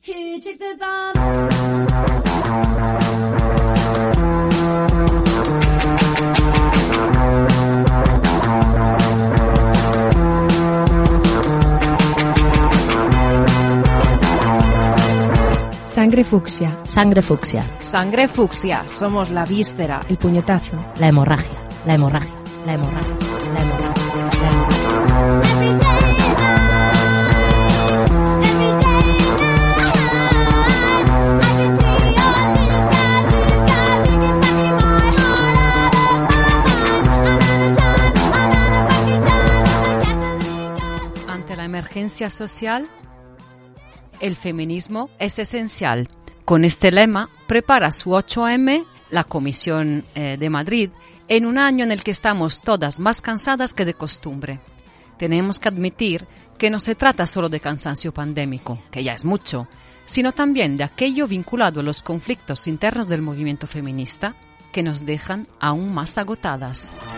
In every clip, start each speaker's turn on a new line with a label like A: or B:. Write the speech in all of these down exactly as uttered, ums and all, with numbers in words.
A: Who took the bomb?
B: Sangre fucsia.
C: Sangre fucsia.
D: Sangre fucsia. Somos la víscera.
B: El puñetazo.
C: La hemorragia. La hemorragia. La hemorragia. La hemorragia. La hemorragia.
E: Ante la emergencia social, el feminismo es esencial. Con este lema prepara su ocho eme la Comisión eh, de Madrid en un año en el que estamos todas más cansadas que de costumbre. Tenemos que admitir que no se trata solo de cansancio pandémico, que ya es mucho, sino también de aquello vinculado a los conflictos internos del movimiento feminista que nos dejan aún más agotadas.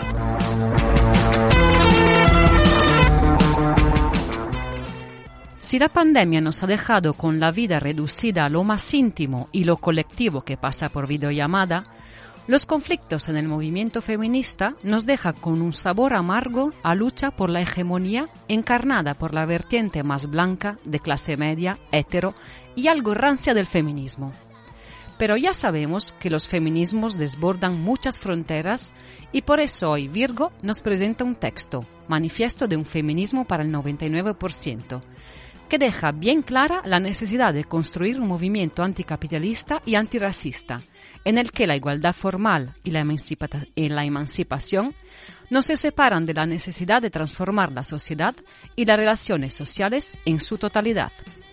E: Si la pandemia nos ha dejado con la vida reducida a lo más íntimo y lo colectivo que pasa por videollamada, los conflictos en el movimiento feminista nos dejan con un sabor amargo a lucha por la hegemonía encarnada por la vertiente más blanca de clase media, hetero y algo rancia del feminismo. Pero ya sabemos que los feminismos desbordan muchas fronteras y por eso hoy Virgo nos presenta un texto, Manifiesto de un feminismo para el noventa y nueve por ciento, que deja bien clara la necesidad de construir un movimiento anticapitalista y antirracista, en el que la igualdad formal y la, emancipa- y la emancipación no se separan de la necesidad de transformar la sociedad y las relaciones sociales en su totalidad.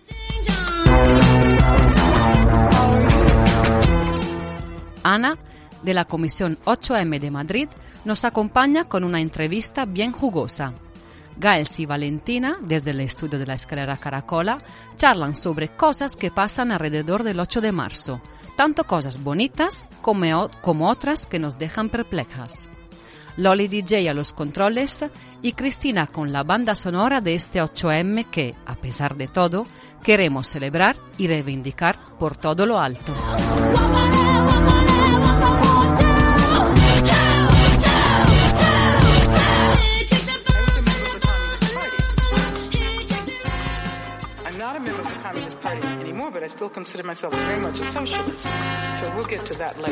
E: Ana, de la Comisión ocho eme de Madrid, nos acompaña con una entrevista bien jugosa. Gaels y Valentina, desde el estudio de la escalera Caracola, charlan sobre cosas que pasan alrededor del ocho de marzo, tanto cosas bonitas como, como otras que nos dejan perplejas. Loli D J a los controles y Cristina con la banda sonora de este ocho eme que, a pesar de todo, queremos celebrar y reivindicar por todo lo alto.
F: Not a member of the Communist Party anymore, but I still consider myself very much a socialist. So we'll get to that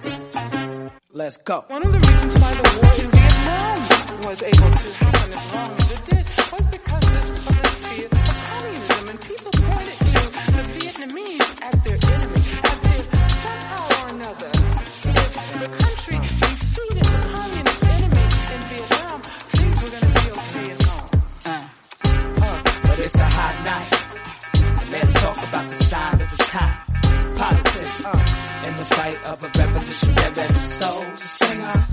F: later.
G: Let's go.
F: One of the reasons why the war in Vietnam was able to happen as long as it did was because this, of this fear of communism. And people pointed to the Vietnamese as their enemy, as if somehow or another, if the country defeated the communist enemy in Vietnam, things were going to be okay at home.
G: Uh, uh, but it's a hot night. Let's talk about the sign of the time. Politics uh, and the fight of a revolutionary soul singer.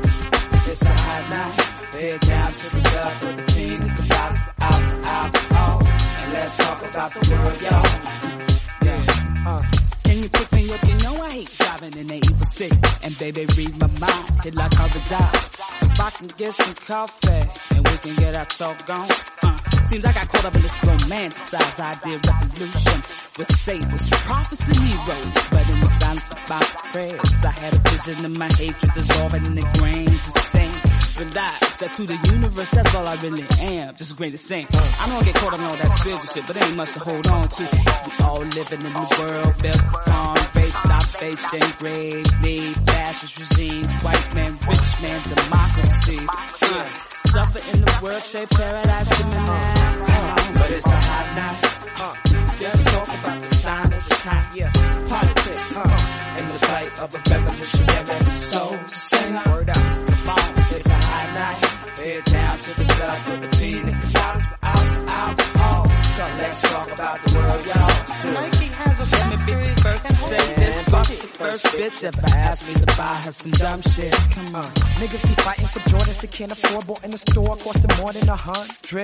G: It's a hot night. Head down to the club for the pina coladas out, out, out. And let's talk about the world, y'all. Yeah. Uh. Can you pick me up? You know I hate driving in the evil city. And baby, read my mind. Hit like paradise. If I can get some coffee and we can get our talk going. Uh. Seems I got caught up in this romanticized idea of revolution with saviors, prophets and heroes. But in the silence of my prayers, I had a vision of my hatred dissolving in the grains of sand. Realize that to the universe, that's all I really am, just a grain of sand. I know I get caught up in all that spiritual shit, but there ain't much to hold on to. We all living in the world built upon race, starvation, grave need, fascist regimes, white man, rich man, democracy. Yeah. Suffer in the world, shape paradise in the land. Uh, but it's a hot night. Uh, let's talk about the sign of the time. Yeah. Politics uh, and the fight of a revolutionary soul singer. Word up, come on, it's a hot night. Head down to the club for the pina coladas out, out, out. So let's talk about the world, y'all.
F: Nike has a
G: Let me be the first to say this. Fuck the first bitch ever asked me to buy her some dumb shit. Come on.
H: Niggas be fighting for Jordans they can't afford. Bought in the store, cost them more than a hundred.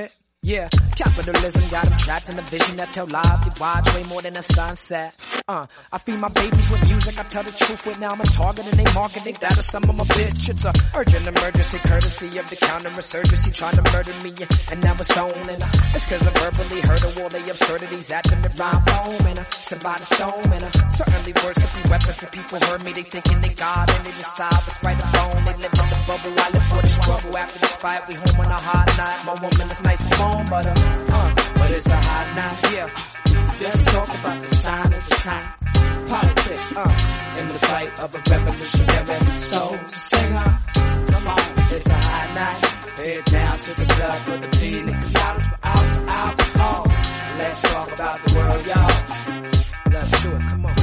G: Yeah, capitalism got them trapped in a vision that tell lies. They watch way more than a sunset. Uh, I feed my babies with music, I tell the truth with now I'm a target and they market they data some of my bitch. It's a urgent emergency, courtesy of the counterinsurgency trying to murder me. And now it's on and uh, it's cause I verbally heard of all the absurdities at them that rhyme home and uh, survive the storm and uh, certainly words could be weapons for people heard me. They thinking they God and they decide what's right or wrong. They live in the bubble, I live for the struggle. After this fight, we home on a hot night. My woman is nice and warm, but uh, uh, but it's a hot night. Yeah, let's talk about the sign of the time. Politics, uh, in the fight of a revolutionary soul. Sing on, come on, it's a hot night. Head down to the club for the pina coladas for out, alcohol. Let's talk about the world, y'all. Let's do it, come on.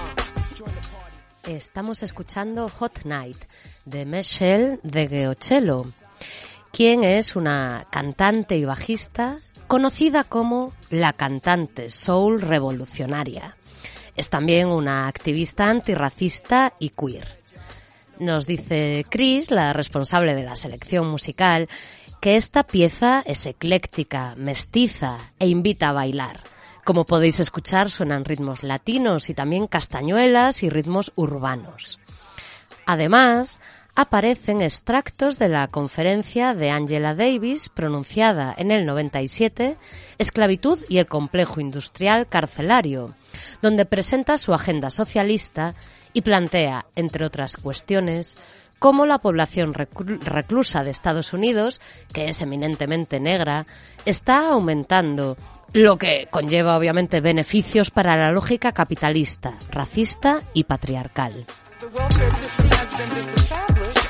C: Estamos escuchando Hot Night de Michelle de Geocello, quien es una cantante y bajista conocida como la cantante soul revolucionaria. Es también una activista antirracista y queer. Nos dice Chris, la responsable de la selección musical, que esta pieza es ecléctica, mestiza e invita a bailar. Como podéis escuchar, suenan ritmos latinos y también castañuelas y ritmos urbanos. Además, aparecen extractos de la conferencia de Angela Davis, pronunciada en el noventa y siete, Esclavitud y el complejo industrial carcelario, donde presenta su agenda socialista y plantea, entre otras cuestiones, cómo la población reclusa de Estados Unidos, que es eminentemente negra, está aumentando, lo que conlleva obviamente beneficios para la lógica capitalista, racista y patriarcal.
F: The welfare system has been disestablished,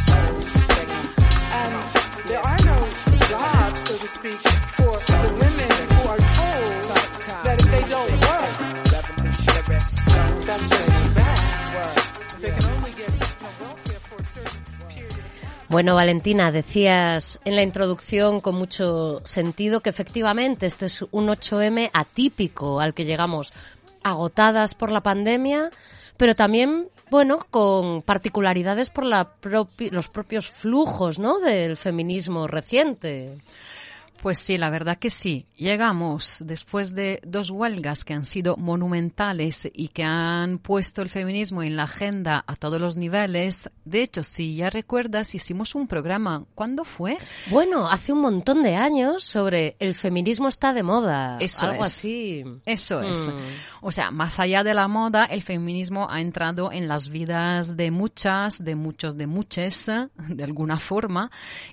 F: and there are no jobs, so to speak, for the women who are told that if they don't work, that's just bad. They can only get welfare for a certain period.
C: Bueno, Valentina, decías en la introducción con mucho sentido que efectivamente este es un ocho eme atípico al que llegamos agotadas por la pandemia, pero también, bueno, con particularidades por la propi- los propios flujos, ¿no?, del feminismo reciente.
E: Pues sí, la verdad que sí. Llegamos después de dos huelgas que han sido monumentales y que han puesto el feminismo en la agenda a todos los niveles. De hecho, si ya recuerdas, hicimos un programa. ¿Cuándo fue?
C: Bueno, hace un montón de años sobre el feminismo está de moda.
E: Eso
C: algo
E: es.
C: así.
E: Eso es.
C: Mm.
E: O sea, más allá de la moda, el feminismo ha entrado en las vidas de muchas, de muchos, de muchas, de alguna forma,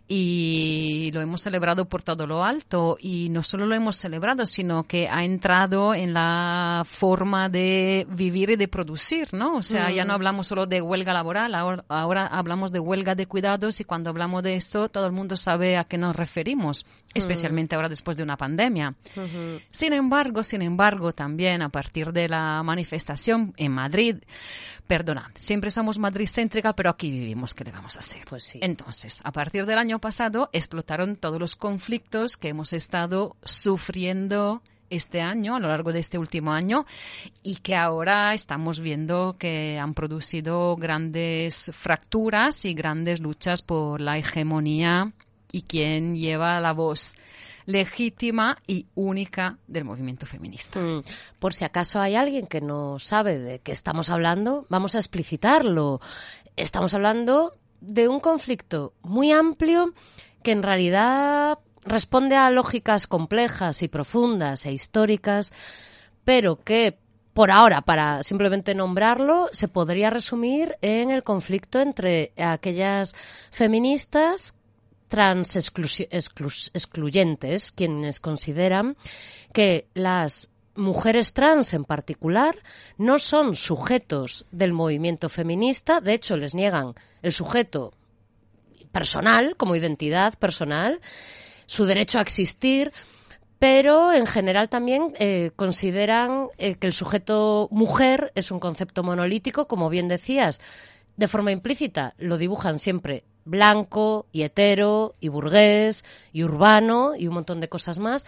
E: y lo hemos celebrado por todo lo alto, y no solo lo hemos celebrado, sino que ha entrado en la forma de vivir y de producir, ¿no? O sea, mm. ya no hablamos solo de huelga laboral, ahora, ahora hablamos de huelga de cuidados, y cuando hablamos de esto, todo el mundo sabe a qué nos referimos, especialmente mm. ahora después de una pandemia. Uh-huh. Sin embargo, sin embargo, también a partir de la manifestación en Madrid, perdonad, siempre somos Madrid-céntrica, pero aquí vivimos, ¿qué le vamos a hacer?
C: Pues sí.
E: Entonces, a partir del año pasado, explotaron todos los conflictos que hemos estado sufriendo este año, a lo largo de este último año, y que ahora estamos viendo que han producido grandes fracturas y grandes luchas por la hegemonía y quien lleva la voz legítima y única del movimiento feminista.
C: Mm. Por si acaso hay alguien que no sabe de qué estamos hablando, vamos a explicitarlo. Estamos hablando de un conflicto muy amplio que en realidad responde a lógicas complejas y profundas e históricas, pero que por ahora, para simplemente nombrarlo, se podría resumir en el conflicto entre aquellas feministas trans exclu- exclu- excluyentes, quienes consideran que las mujeres trans en particular no son sujetos del movimiento feminista, de hecho les niegan el sujeto personal, como identidad personal, su derecho a existir, pero en general también eh, consideran eh, que el sujeto mujer es un concepto monolítico, como bien decías, de forma implícita lo dibujan siempre blanco y hetero y burgués y urbano y un montón de cosas más.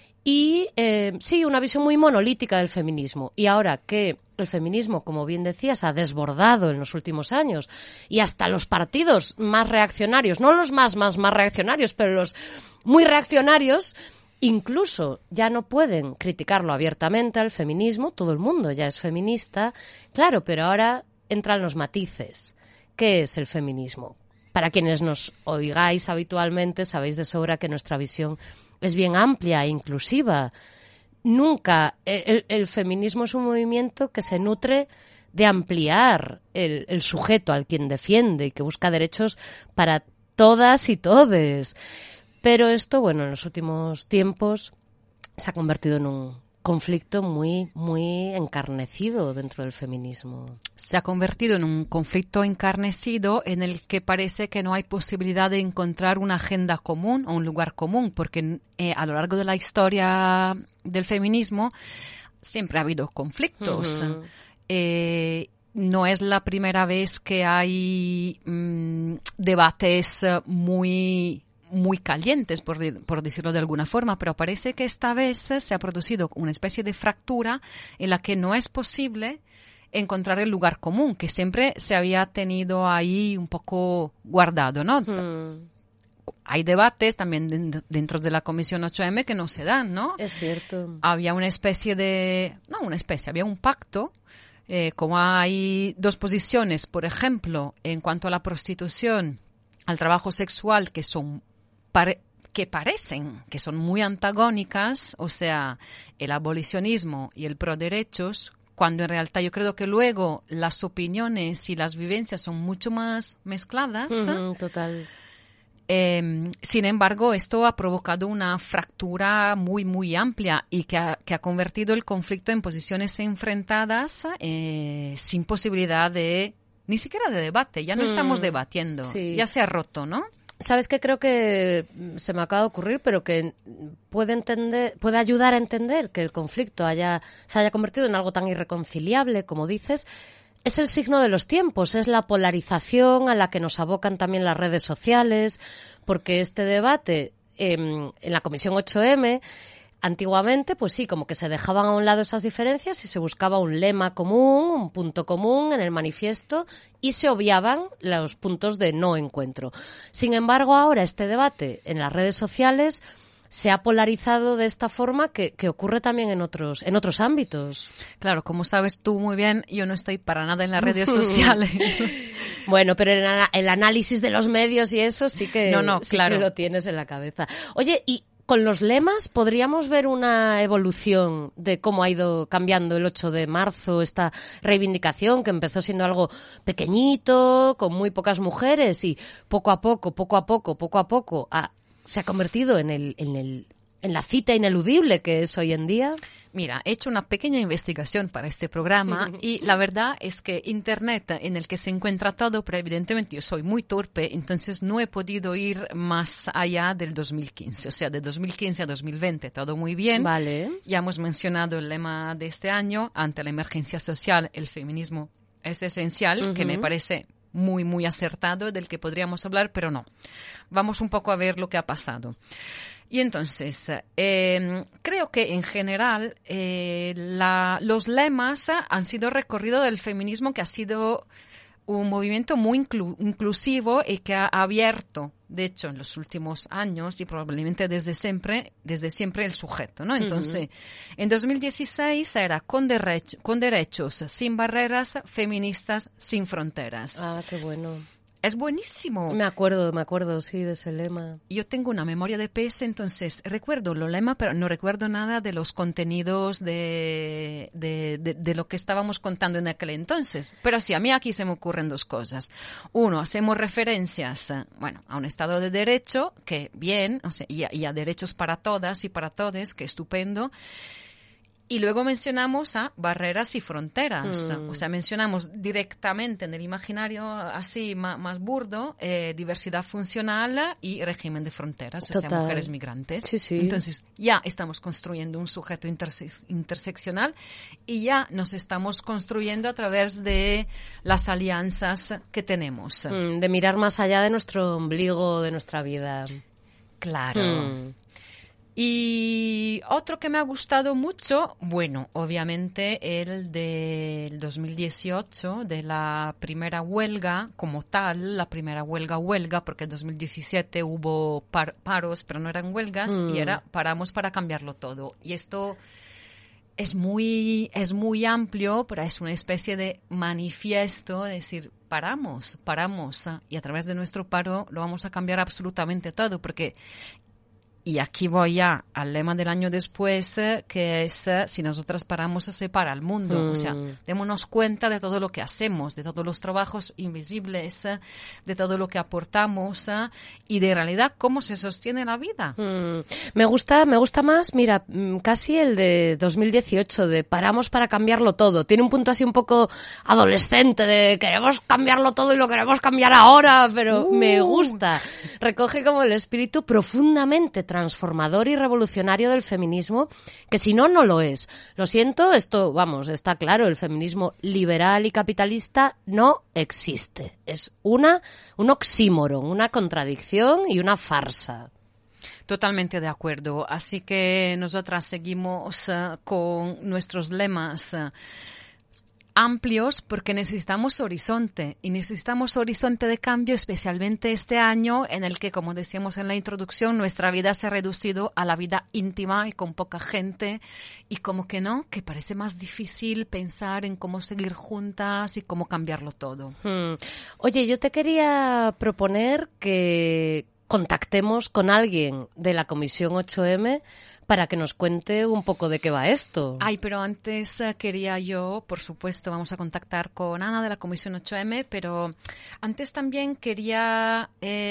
C: Y eh, sí, una visión muy monolítica del feminismo. Y ahora que el feminismo, como bien decías, ha desbordado en los últimos años y hasta los partidos más reaccionarios, no los más, más, más reaccionarios, pero los muy reaccionarios, Incluso ya no pueden criticarlo abiertamente al feminismo, todo el mundo ya es feminista, claro, pero ahora entran los matices. ¿Qué es el feminismo? Para quienes nos oigáis habitualmente, sabéis de sobra que nuestra visión es bien amplia e inclusiva. Nunca, el, el feminismo es un movimiento que se nutre de ampliar el, el sujeto al quien defiende y que busca derechos para todas y todes. Pero esto, bueno, en los últimos tiempos se ha convertido en un conflicto muy, muy encarnecido dentro del feminismo.
E: Se ha convertido en un conflicto encarnecido en el que parece que no hay posibilidad de encontrar una agenda común o un lugar común, porque eh, a lo largo de la historia del feminismo siempre ha habido conflictos. Uh-huh. Eh, no es la primera vez que hay mmm, debates muy muy calientes, por, por decirlo de alguna forma, pero parece que esta vez se ha producido una especie de fractura en la que no es posible encontrar el lugar común, que siempre se había tenido ahí un poco guardado, ¿no? Hmm. Hay debates también dentro de la Comisión ocho eme que no se dan, ¿no?
C: Es cierto.
E: Había una especie de... No, una especie, había un pacto. Eh, como hay dos posiciones, por ejemplo, en cuanto a la prostitución, al trabajo sexual, que son pare- que parecen que son muy antagónicas, o sea, el abolicionismo y el pro derechos, cuando en realidad yo creo que luego las opiniones y las vivencias son mucho más mezcladas.
C: Uh-huh, total.
E: Eh, sin embargo, esto ha provocado una fractura muy, muy amplia y que ha, que ha convertido el conflicto en posiciones enfrentadas eh, sin posibilidad de, ni siquiera de debate. Ya no mm, estamos debatiendo, sí. Ya se ha roto, ¿no?
C: ¿Sabes qué? Creo que se me acaba de ocurrir, pero que puede entender, puede ayudar a entender que el conflicto haya, se haya convertido en algo tan irreconciliable, como dices. Es el signo de los tiempos, es la polarización a la que nos abocan también las redes sociales, porque este debate eh, en la Comisión ocho eme, antiguamente, pues sí, como que se dejaban a un lado esas diferencias y se buscaba un lema común, un punto común en el manifiesto y se obviaban los puntos de no encuentro. Sin embargo, ahora este debate en las redes sociales se ha polarizado de esta forma que, que ocurre también en otros en otros ámbitos.
E: Claro, como sabes tú muy bien, yo no estoy para nada en las redes sociales.
C: Bueno, pero el, el análisis de los medios y eso sí que,
E: no, no,
C: sí
E: claro.
C: que lo tienes en la cabeza. Oye, y con los lemas podríamos ver una evolución de cómo ha ido cambiando el ocho de marzo esta reivindicación que empezó siendo algo pequeñito, con muy pocas mujeres y poco a poco, poco a poco, poco a poco a se ha convertido en el, en el en la cita ineludible que es hoy en día.
E: Mira, he hecho una pequeña investigación para este programa y la verdad es que Internet, en el que se encuentra todo, pero evidentemente yo soy muy torpe, entonces no he podido ir más allá del dos mil quince. O sea, de dos mil quince a dos mil veinte, todo muy bien.
C: Vale.
E: Ya hemos mencionado el lema de este año, ante la emergencia social, el feminismo es esencial, uh-huh. que me parece muy, muy acertado, del que podríamos hablar, pero no. Vamos un poco a ver lo que ha pasado. Y entonces, eh, creo que en general eh, la, los lemas han sido recorrido del feminismo, que ha sido un movimiento muy inclu- inclusivo y que ha abierto, de hecho, en los últimos años y probablemente desde siempre, desde siempre el sujeto, ¿no? Entonces, uh-huh. en dos mil dieciséis era con, derech- con derechos sin barreras, feministas sin fronteras.
C: Ah, qué bueno.
E: Es buenísimo.
C: Me acuerdo, me acuerdo, sí, de ese lema.
E: Yo tengo una memoria de pez, entonces recuerdo los lemas, pero no recuerdo nada de los contenidos de, de, de, de lo que estábamos contando en aquel entonces. Pero sí, a mí aquí se me ocurren dos cosas. Uno, hacemos referencias, bueno, a un Estado de Derecho, que bien, o sea, y a, y a derechos para todas y para todos, que estupendo. Y luego mencionamos a barreras y fronteras. Mm. O sea, mencionamos directamente en el imaginario así más, más burdo, eh, diversidad funcional y régimen de fronteras, o
C: Total.
E: sea, mujeres migrantes.
C: Sí, sí.
E: Entonces, ya estamos construyendo un sujeto interse- interseccional y ya nos estamos construyendo a través de las alianzas que tenemos.
C: Mm, de mirar más allá de nuestro ombligo, de nuestra vida.
E: Claro.
C: Mm.
E: Y otro que me ha gustado mucho, bueno, obviamente el del dos mil dieciocho, de la primera huelga como tal, la primera huelga huelga, porque en dos mil diecisiete hubo par- paros, pero no eran huelgas,
C: Mm.
E: y era paramos para cambiarlo todo. Y esto es muy, es muy amplio, pero es una especie de manifiesto, es decir, paramos, paramos, ¿eh? Y a través de nuestro paro lo vamos a cambiar absolutamente todo, porque... Y aquí voy ya al lema del año después, eh, que es, eh, si nosotras paramos, se para el mundo.
C: Mm.
E: O sea, démonos cuenta de todo lo que hacemos, de todos los trabajos invisibles, eh, de todo lo que aportamos eh, y de realidad cómo se sostiene la vida.
C: Mm, me gusta, me gusta más, mira, mm, casi el de dos mil dieciocho, de paramos para cambiarlo todo. Tiene un punto así un poco adolescente, de queremos cambiarlo todo y lo queremos cambiar ahora, pero
E: Uh.
C: me gusta. Recoge como el espíritu profundamente transformador y revolucionario del feminismo, que si no, no lo es. Lo siento, esto, vamos, está claro, el feminismo liberal y capitalista no existe. Es una, un oxímoron, una contradicción y una farsa.
E: Totalmente de acuerdo. Así que nosotras seguimos uh, con nuestros lemas uh, amplios porque necesitamos horizonte y necesitamos horizonte de cambio, especialmente este año en el que, como decíamos en la introducción, nuestra vida se ha reducido a la vida íntima y con poca gente y como que no, que parece más difícil pensar en cómo seguir juntas y cómo cambiarlo todo.
C: Hmm. Oye, yo te quería proponer que contactemos con alguien de la Comisión ocho eme para que nos cuente un poco de qué va esto.
E: Ay, pero antes eh, quería yo, por supuesto, vamos a contactar con Ana de la Comisión ocho eme, pero antes también quería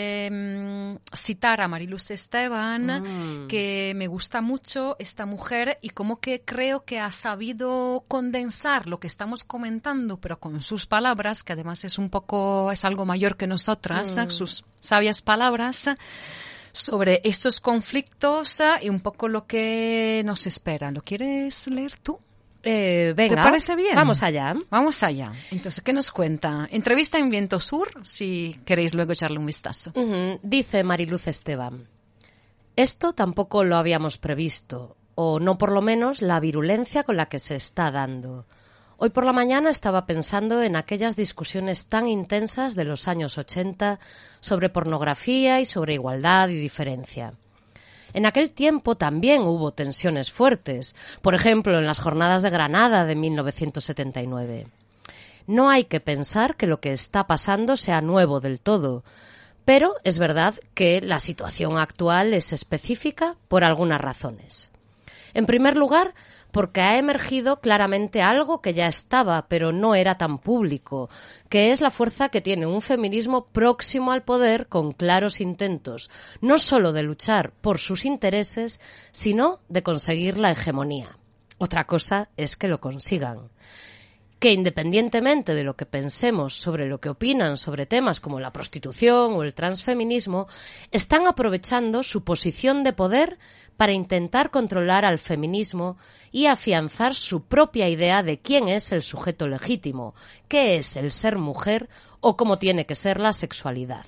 E: eh, citar a Mariluz Esteban,
C: Mm.
E: que me gusta mucho esta mujer y como que creo que ha sabido condensar lo que estamos comentando, pero con sus palabras, que además es un poco, es algo mayor que nosotras,
C: Mm.
E: sus sabias palabras, sobre estos conflictos y un poco lo que nos espera. ¿Lo quieres leer tú?
C: Eh, venga,
E: ¿Te parece bien?
C: Vamos allá.
E: Vamos allá. Entonces, ¿qué nos cuenta? Entrevista en Viento Sur, si queréis luego echarle un vistazo.
C: Uh-huh. Dice Mariluz Esteban: esto tampoco lo habíamos previsto, o no por lo menos la virulencia con la que se está dando. Hoy por la mañana estaba pensando en aquellas discusiones tan intensas de los años ochenta sobre pornografía y sobre igualdad y diferencia. En aquel tiempo también hubo tensiones fuertes, por ejemplo, en las jornadas de Granada de mil novecientos setenta y nueve. No hay que pensar que lo que está pasando sea nuevo del todo, pero es verdad que la situación actual es específica por algunas razones. En primer lugar, porque ha emergido claramente algo que ya estaba, pero no era tan público, que es la fuerza que tiene un feminismo próximo al poder con claros intentos, no solo de luchar por sus intereses, sino de conseguir la hegemonía. Otra cosa es que lo consigan. Que independientemente de lo que pensemos sobre lo que opinan sobre temas como la prostitución o el transfeminismo, están aprovechando su posición de poder para intentar controlar al feminismo y afianzar su propia idea de quién es el sujeto legítimo, qué es el ser mujer o cómo tiene que ser la sexualidad.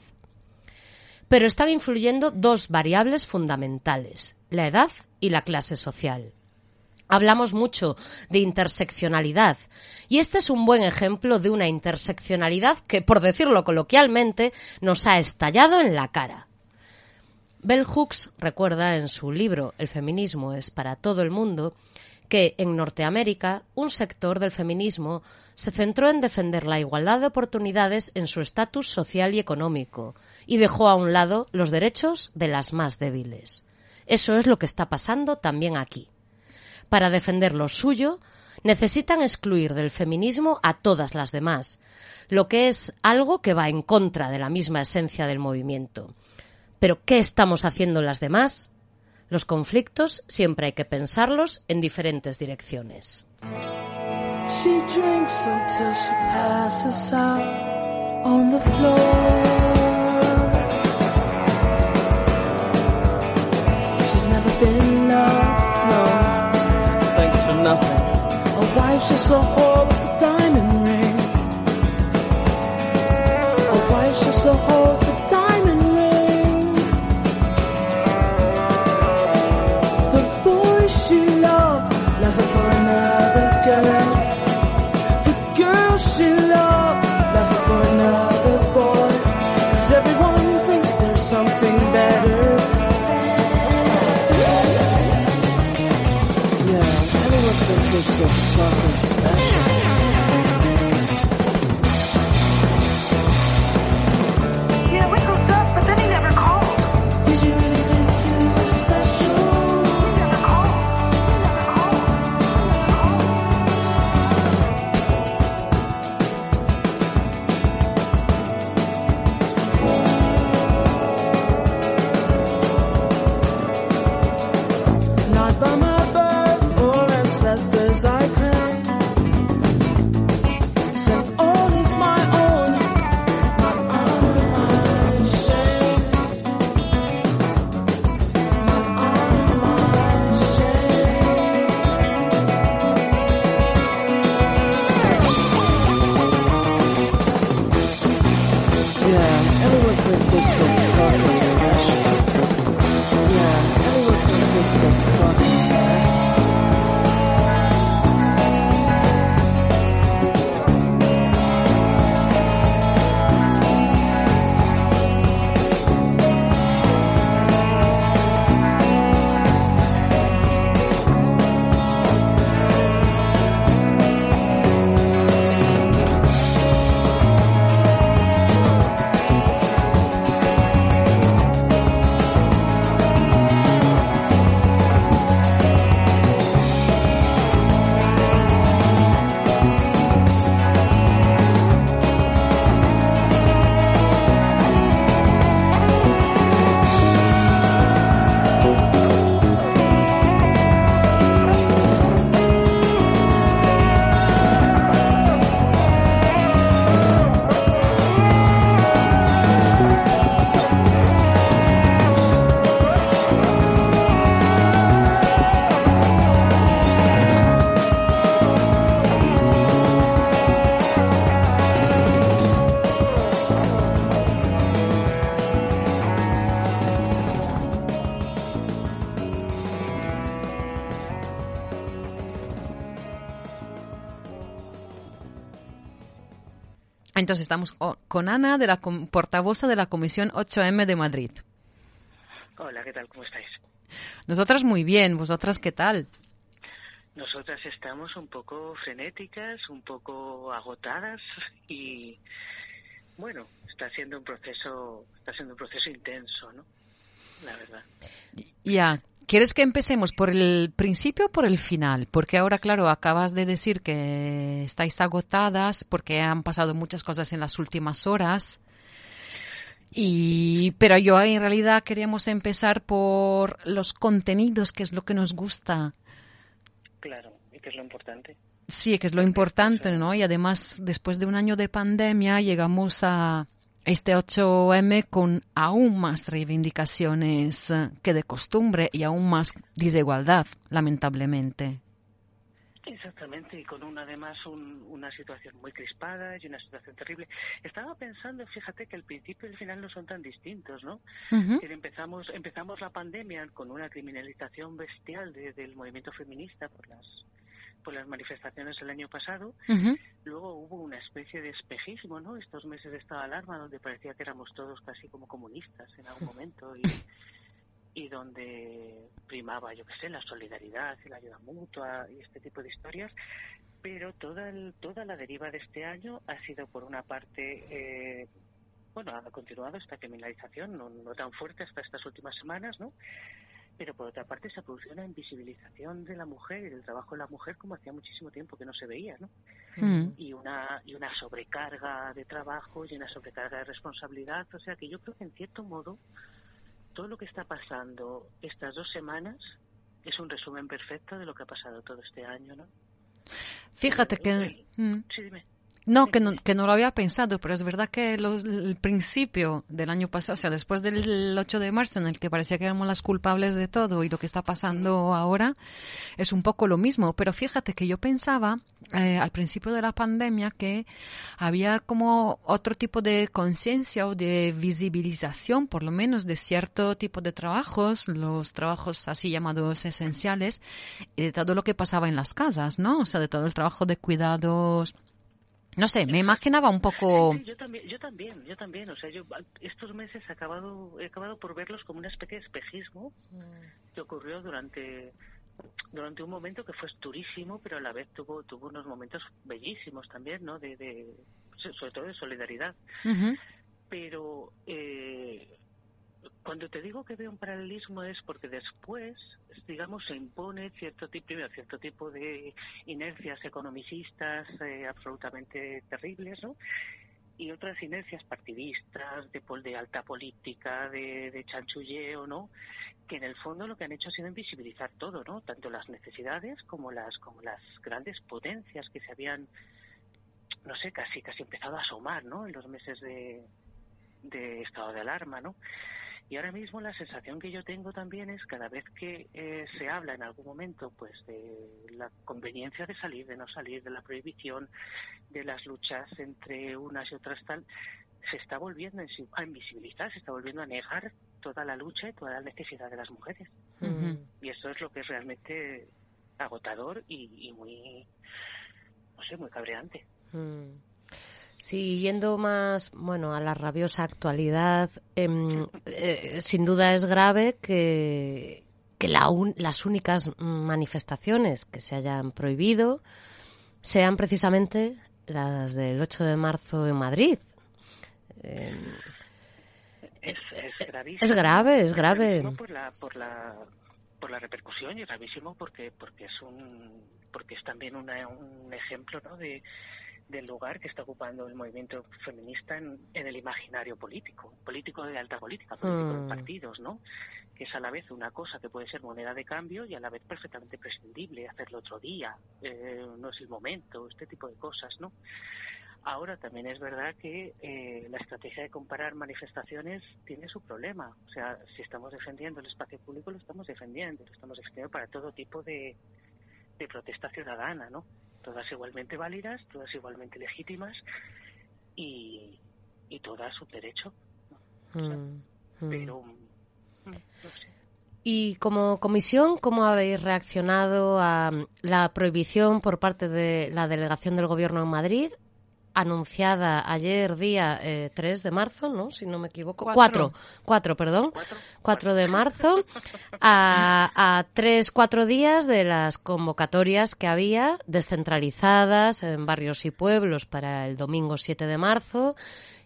C: Pero están influyendo dos variables fundamentales, la edad y la clase social. Hablamos mucho de interseccionalidad y este es un buen ejemplo de una interseccionalidad que, por decirlo coloquialmente, nos ha estallado en la cara. Bell Hooks recuerda en su libro El feminismo es para todo el mundo que en Norteamérica un sector del feminismo se centró en defender la igualdad de oportunidades en su estatus social y económico y dejó a un lado los derechos de las más débiles. Eso es lo que está pasando también aquí. Para defender lo suyo, necesitan excluir del feminismo a todas las demás, lo que es algo que va en contra de la misma esencia del movimiento. Pero, ¿qué estamos haciendo las demás? Los conflictos siempre hay que pensarlos en diferentes direcciones.
A: She drinks until she passes out on the floor. She's never been in love, no, thanks for nothing. A wife's just a whore with a diamond ring. A wife's just a whore with a diamond ring.
E: Entonces estamos con Ana, de la portavoz de la Comisión ocho eme de Madrid.
H: Hola, ¿qué tal? ¿Cómo estáis?
E: Nosotras muy bien, ¿vosotras qué tal?
H: Nosotras estamos un poco frenéticas, un poco agotadas y, bueno, está siendo un proceso, está siendo un proceso intenso, ¿no? La verdad.
E: Ya. ¿Quieres que empecemos por el principio o por el final? Porque ahora, claro, acabas de decir que estáis agotadas porque han pasado muchas cosas en las últimas horas. Y pero yo en realidad queríamos empezar por los contenidos, que es lo que nos gusta.
H: Claro, y que es lo importante.
E: Sí, que es lo importante, ¿no? Y además, después de un año de pandemia, llegamos a este ocho eme con aún más reivindicaciones que de costumbre y aún más desigualdad, lamentablemente.
H: Exactamente, y con un, además un, una situación muy crispada y una situación terrible. Estaba pensando, fíjate, que el principio y el final no son tan distintos, ¿no?
E: Uh-huh.
H: Que empezamos, empezamos la pandemia con una criminalización bestial de, del movimiento feminista por las por las manifestaciones el año pasado.
E: Uh-huh.
H: Luego hubo una especie de espejismo, ¿no? Estos meses de estado de alarma donde parecía que éramos todos casi como comunistas en algún momento y, y donde primaba, yo qué sé, la solidaridad y la ayuda mutua y este tipo de historias. Pero toda, el, toda la deriva de este año ha sido, por una parte, eh, bueno, ha continuado esta criminalización, no, no tan fuerte hasta estas últimas semanas, ¿no? Pero por otra parte se ha producido una invisibilización de la mujer y del trabajo de la mujer como hacía muchísimo tiempo que no se veía, ¿no?
E: Mm.
H: Y una y una sobrecarga de trabajo y una sobrecarga de responsabilidad. O sea que yo creo que en cierto modo todo lo que está pasando estas dos semanas es un resumen perfecto de lo que ha pasado todo este año, ¿no?
E: Fíjate que...
H: El,
E: mm.
H: Sí, dime.
E: No, que no, que no lo había pensado, pero es verdad que lo, el principio del año pasado, o sea, después del ocho de marzo, en el que parecía que éramos las culpables de todo y lo que está pasando ahora, es un poco lo mismo. Pero fíjate que yo pensaba eh, al principio de la pandemia que había como otro tipo de conciencia o de visibilización, por lo menos, de cierto tipo de trabajos, los trabajos así llamados esenciales, y de todo lo que pasaba en las casas, ¿no? O sea, de todo el trabajo de cuidados. No sé, me imaginaba un poco...
H: Sí, sí, yo también, yo también, yo también. O sea, yo estos meses he acabado, he acabado por verlos como una especie de espejismo que ocurrió durante durante un momento que fue durísimo, pero a la vez tuvo tuvo unos momentos bellísimos también, ¿no? De, de sobre todo de solidaridad.
E: Uh-huh.
H: Pero eh, cuando te digo que veo un paralelismo es porque después, digamos, se impone cierto tipo, primero, cierto tipo de inercias economicistas eh, absolutamente terribles, ¿no? Y otras inercias partidistas, de, de alta política, de, de chanchulleo, ¿no? Que en el fondo lo que han hecho ha sido invisibilizar todo, ¿no? Tanto las necesidades como las como las grandes potencias que se habían, no sé, casi casi empezado a asomar, ¿no? En los meses de, de estado de alarma, ¿no? Y ahora mismo la sensación que yo tengo también es cada vez que eh, se habla en algún momento pues de la conveniencia de salir, de no salir, de la prohibición, de las luchas entre unas y otras tal, se está volviendo a invisibilizar, se está volviendo a negar toda la lucha y toda la necesidad de las mujeres.
E: Uh-huh.
H: Y eso es lo que es realmente agotador y, y muy, no sé, muy cabreante.
C: Mm. Sí, yendo más, bueno, a la rabiosa actualidad, eh, eh, sin duda es grave que, que la un, las únicas manifestaciones que se hayan prohibido sean precisamente las del ocho de marzo en Madrid. Eh,
H: es, es gravísimo.
C: Es grave, es grave.
H: Es gravísimo por la, por la, por la repercusión y es gravísimo porque, porque es un, porque es también una, un ejemplo, ¿no? de del lugar que está ocupando el movimiento feminista en, en el imaginario político, político de alta política, político
C: mm.
H: de partidos, ¿no? Que es a la vez una cosa que puede ser moneda de cambio y a la vez perfectamente prescindible, hacerlo otro día, eh, no es el momento, este tipo de cosas, ¿no? Ahora también es verdad que eh, la estrategia de comparar manifestaciones tiene su problema. O sea, si estamos defendiendo el espacio público, lo estamos defendiendo, lo estamos defendiendo para todo tipo de, de protesta ciudadana, ¿no? Todas igualmente válidas, todas igualmente legítimas y, y todas su derecho, ¿no? O sea,
C: mm, mm.
H: pero no sé.
C: Y como comisión, ¿cómo habéis reaccionado a la prohibición por parte de la delegación del Gobierno en Madrid anunciada ayer día eh, tres de marzo, ¿no? Si no me equivoco.
E: Cuatro.
C: Cuatro, cuatro, perdón.
H: ¿Cuatro?
C: Cuatro de marzo, a, a tres, cuatro días de las convocatorias que había descentralizadas en barrios y pueblos para el domingo siete de marzo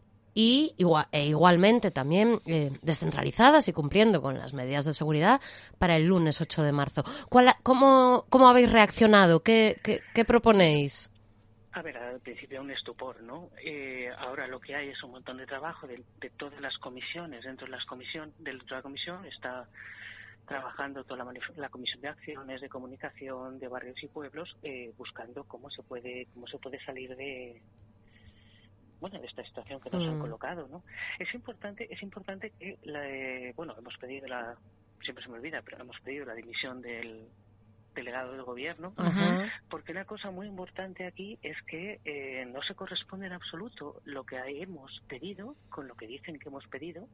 C: y igual, e igualmente también eh, descentralizadas y cumpliendo con las medidas de seguridad para el lunes ocho de marzo. ¿Cuál, cómo, ¿Cómo habéis reaccionado? ¿Qué, qué, qué proponéis?
H: A ver, al principio un estupor, ¿no? Eh, ahora lo que hay es un montón de trabajo de, de todas las comisiones. Dentro de, las comisión, dentro de la comisión está trabajando toda la, manif- la comisión de acciones, de comunicación, de barrios y pueblos, eh, buscando cómo se puede cómo se puede salir de bueno de esta situación que nos
C: Mm.
H: han colocado, ¿no? Es importante es importante que la, eh, bueno hemos pedido la siempre se me olvida, pero hemos pedido la dimisión del delegado del gobierno,
C: Ajá.
H: porque una cosa muy importante aquí es que eh, no se corresponde en absoluto lo que hemos pedido con lo que dicen que hemos pedido.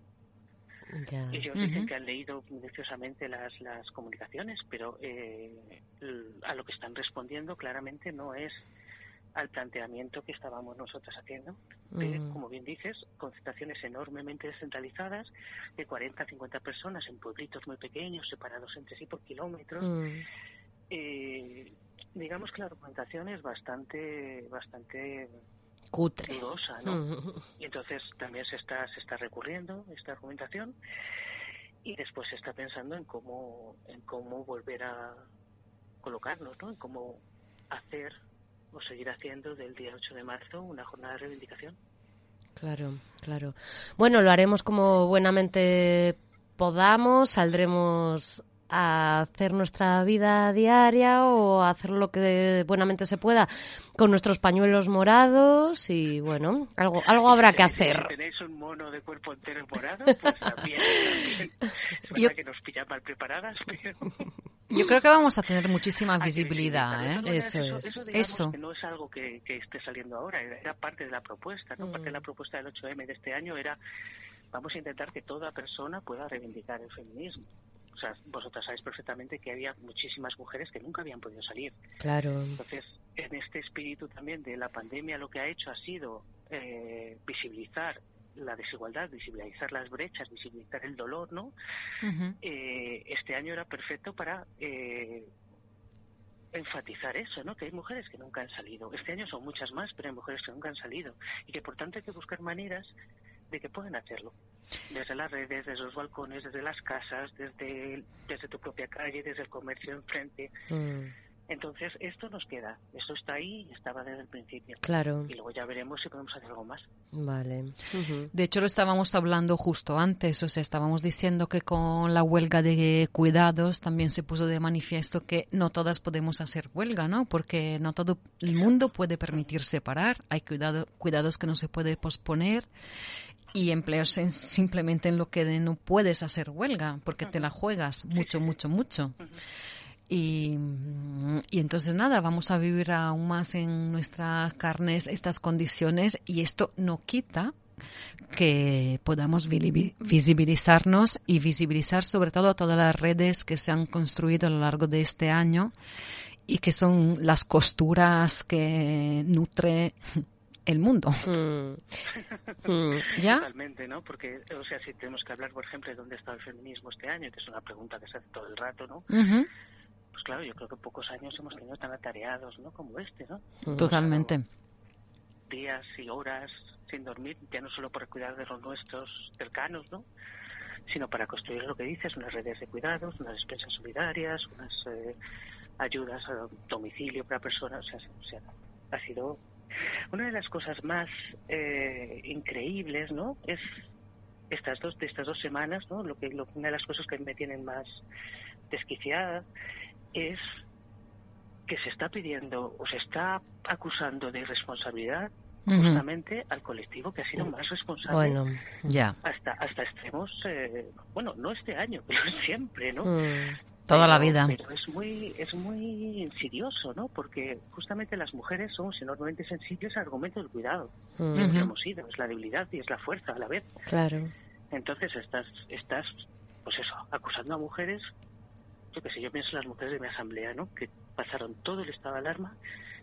C: Ya.
H: Ellos
E: Ujú.
H: dicen que han leído minuciosamente las, las comunicaciones, pero eh, l- a lo que están respondiendo claramente no es al planteamiento que estábamos nosotros haciendo. De,
C: Mm.
H: como bien dices, concentraciones enormemente descentralizadas de cuarenta a cincuenta personas en pueblitos muy pequeños, separados entre sí por kilómetros.
C: Mm.
H: Eh, digamos que la argumentación es bastante bastante
C: Cutre.
H: dudosa, ¿no?
C: Mm.
H: Y entonces también se está se está recurriendo esta argumentación y después se está pensando en cómo en cómo volver a colocarnos, ¿no? En cómo hacer o seguir haciendo del día ocho de marzo una jornada de reivindicación.
C: Claro, claro. Bueno, lo haremos como buenamente podamos, saldremos a hacer nuestra vida diaria o a hacer lo que buenamente se pueda con nuestros pañuelos morados y bueno, algo algo habrá que hacer.
H: Si tenéis un mono de cuerpo entero morado, pues también, también. Es verdad
E: Yo-
H: que nos pillan mal preparadas, pero...
E: Yo creo que vamos a tener muchísima
H: Hay que
E: visibilidad,
H: visibilizarlo.
E: ¿eh?
H: De todas
C: Eso
H: maneras,
C: es.
H: Eso, digamos
E: Eso.
H: que no es algo que, que esté saliendo ahora, era, era parte de la propuesta, ¿no?
C: Mm.
H: Parte de la propuesta del ocho eme de este año era, vamos a intentar que toda persona pueda reivindicar el feminismo. O sea, vosotras sabéis perfectamente que había muchísimas mujeres que nunca habían podido salir.
C: Claro.
H: Entonces, en este espíritu también de la pandemia, lo que ha hecho ha sido eh, visibilizar la desigualdad, visibilizar las brechas, visibilizar el dolor, ¿no?
E: Ujú.
H: Eh, este año era perfecto para eh, enfatizar eso, ¿no? Que hay mujeres que nunca han salido. Este año son muchas más, pero hay mujeres que nunca han salido y que por tanto hay que buscar maneras de que puedan hacerlo. Desde las redes, desde los balcones, desde las casas, desde, desde tu propia calle, desde el comercio enfrente.
C: Mm.
H: Entonces, esto nos queda. Eso está ahí y estaba desde el principio.
C: Claro.
H: Y luego ya veremos si podemos hacer algo más.
C: Vale. Ujú.
E: De hecho, lo estábamos hablando justo antes, o sea, estábamos diciendo que con la huelga de cuidados también se puso de manifiesto que no todas podemos hacer huelga, ¿no? Porque no todo el mundo puede permitirse parar, hay cuidado, cuidados que no se puede posponer y empleos en- simplemente en lo que de- no puedes hacer huelga, porque te la juegas mucho, mucho, mucho. Y, y entonces nada, vamos a vivir aún más en nuestras carnes estas condiciones y esto no quita que podamos vili- visibilizarnos y visibilizar sobre todo todas las redes que se han construido a lo largo de este año y que son las costuras que nutre el mundo.
C: Mm. Mm.
E: ¿Ya?
H: Totalmente, ¿no? Porque, o sea, si tenemos que hablar, por ejemplo, de dónde está el feminismo este año, que es una pregunta que se hace todo el rato, ¿no?
E: Ujú.
H: Pues claro, yo creo que pocos años hemos tenido tan atareados, ¿no? Como este, ¿no?
E: Totalmente.
H: Días y horas sin dormir, ya no solo por cuidar de los nuestros cercanos, ¿no? Sino para construir lo que dices, unas redes de cuidados, unas despensas solidarias, unas eh, ayudas a domicilio para personas. O sea, o sea, ha sido una de las cosas más eh, increíbles, ¿no? Es estas dos de estas dos semanas, ¿no? Lo que lo, una de las cosas que me tienen más desquiciada es que se está pidiendo o se está acusando de irresponsabilidad
E: Ujú.
H: justamente al colectivo que ha sido más responsable
C: Bueno.
E: Ya.
H: hasta hasta extremos, eh, bueno, no este año, pero siempre, ¿no?
C: Mm.
E: Toda la
H: Pero-
E: vida.
H: Pero es muy es muy insidioso, ¿no? Porque justamente las mujeres somos enormemente sensibles al argumento del cuidado.
C: Mm.
H: Siempre
E: Ujú.
H: hemos sido, es la debilidad y es la fuerza a la vez.
C: Claro.
H: Entonces estás, estás, pues eso, acusando a mujeres, yo qué sé, yo pienso en las mujeres de mi asamblea, ¿no? Que pasaron todo el estado de alarma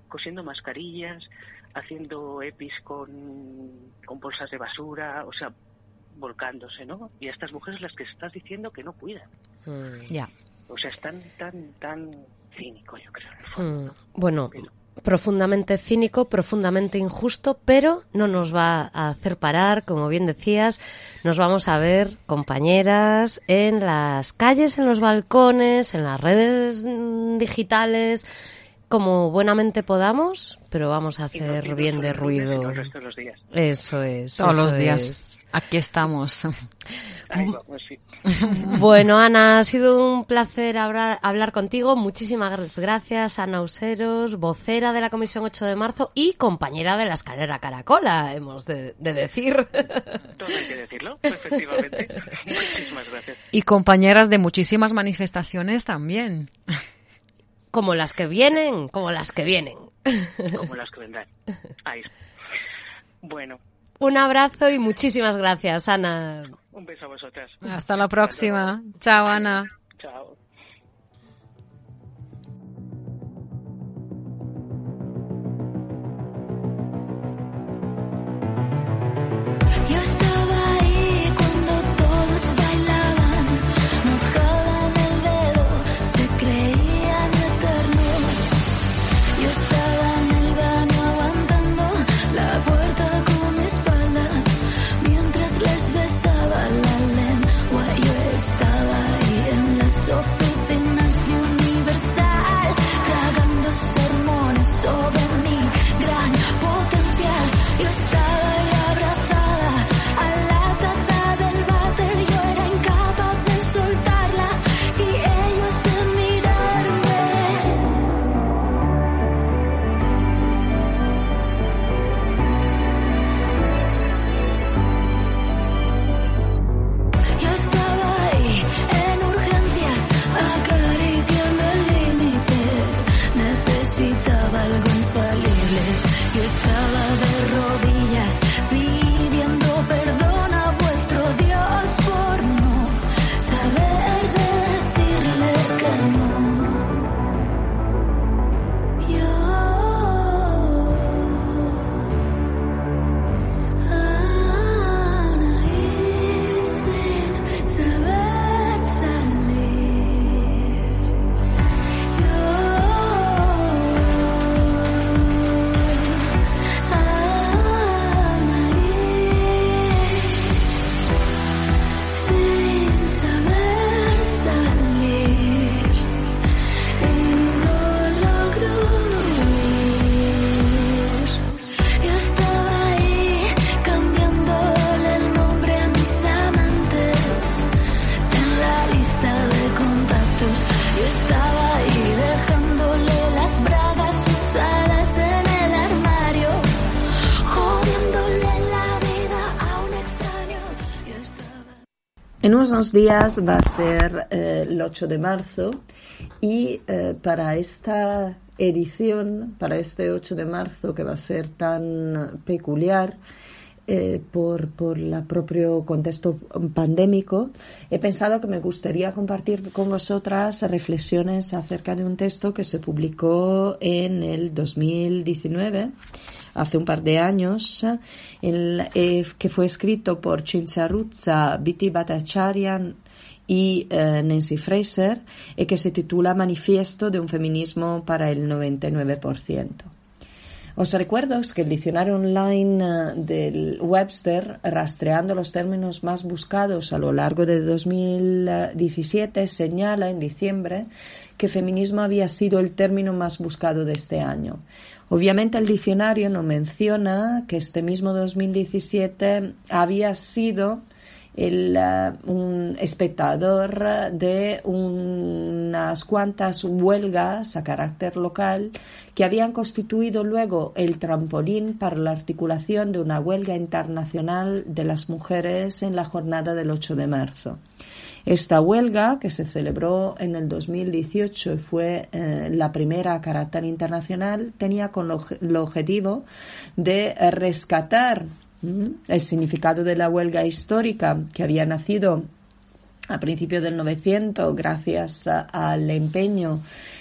H: cosiendo mascarillas, haciendo EPIs con, con bolsas de basura, o sea, volcándose, ¿no? Y a estas mujeres las que estás diciendo que no cuidan.
C: Mm.
E: Ya.
H: O sea, es tan, tan, tan cínico, yo creo. En el fondo,
C: Mm.
H: ¿no?
C: Bueno,
H: Pero,
C: profundamente cínico, profundamente injusto, pero no nos va a hacer parar, como bien decías. Nos vamos a ver, compañeras, en las calles, en los balcones, en las redes mm, digitales, como buenamente podamos, pero vamos a
H: y no-
C: hacer
H: y no
C: bien
H: solo
C: de
H: el lunes,
C: ruido.
H: sino el resto de los días.
C: Eso es.
E: Todos
C: eso
E: los días.
C: es.
E: Aquí estamos.
H: Ahí vamos, sí.
C: Bueno, Ana, ha sido un placer hablar, hablar contigo. Muchísimas gracias, Ana Useros, vocera de la Comisión ocho de marzo y compañera de la escalera Caracola, hemos de, de decir.
H: Todo hay que decirlo, efectivamente. Muchísimas gracias.
E: Y compañeras de muchísimas manifestaciones también.
C: Como las que vienen, como las que vienen.
H: Como las que vendrán. Ahí. Bueno,
C: Un abrazo y muchísimas gracias, Ana.
H: un beso a vosotras.
E: Hasta la próxima. Chao, Ana.
H: Chao.
I: Yo estaba ahí cuando todos bailaban, mojaban el dedo, se creían eternos. Yo estaba en el baño aguantando la puerta con mi espalda, mientras les besaba la lengua. Yo estaba ahí en las oficinas de Universal, tragando sermones sobre mi gran potencial. Yo estaba ahí abrazada a la taza del váter, yo era incapaz de soltarla y ellos de mirarme. Yo estaba ahí en urgencias, acariciando el límite, necesitaba algo infalible. Yo estaba de rodillas pidiendo perdón a vuestro Dios por no saber decirle que no. Yo Anaí sin saber salir. Sin saber salir y no logro huir. Yo estaba ahí cambiándole el nombre a mis amantes en la lista de contactos. Yo estaba ahí dejándole las bragas usadas en el armario, jodiéndole la vida a un extraño. Yo estaba...
J: En unos días va a ser eh, el ocho de marzo y eh, para esta edición, para este ocho de marzo que va a ser tan peculiar eh, por, por el propio contexto pandémico, he pensado que me gustaría compartir con vosotras reflexiones acerca de un texto que se publicó en el dos mil diecinueve, hace un par de años, el, eh, que fue escrito por Cinzia Ruzza, Viti Bhattacharya y eh, Nancy Fraser, y que se titula Manifiesto de un feminismo para el noventa y nueve por ciento. Os recuerdo que el diccionario online uh, del Webster, rastreando los términos más buscados a lo largo de dos mil diecisiete, señala en diciembre que feminismo había sido el término más buscado de este año. Obviamente el diccionario no menciona que este mismo dos mil diecisiete había sido el, uh, un espectador de unas cuantas huelgas a carácter local que habían constituido luego el trampolín para la articulación de una huelga internacional de las mujeres en la jornada del ocho de marzo. Esta huelga, que se celebró en el dos mil dieciocho y fue eh, la primera a carácter internacional, tenía con el objetivo de rescatar el significado de la huelga histórica que había nacido a principios del novecientos gracias a, al empeño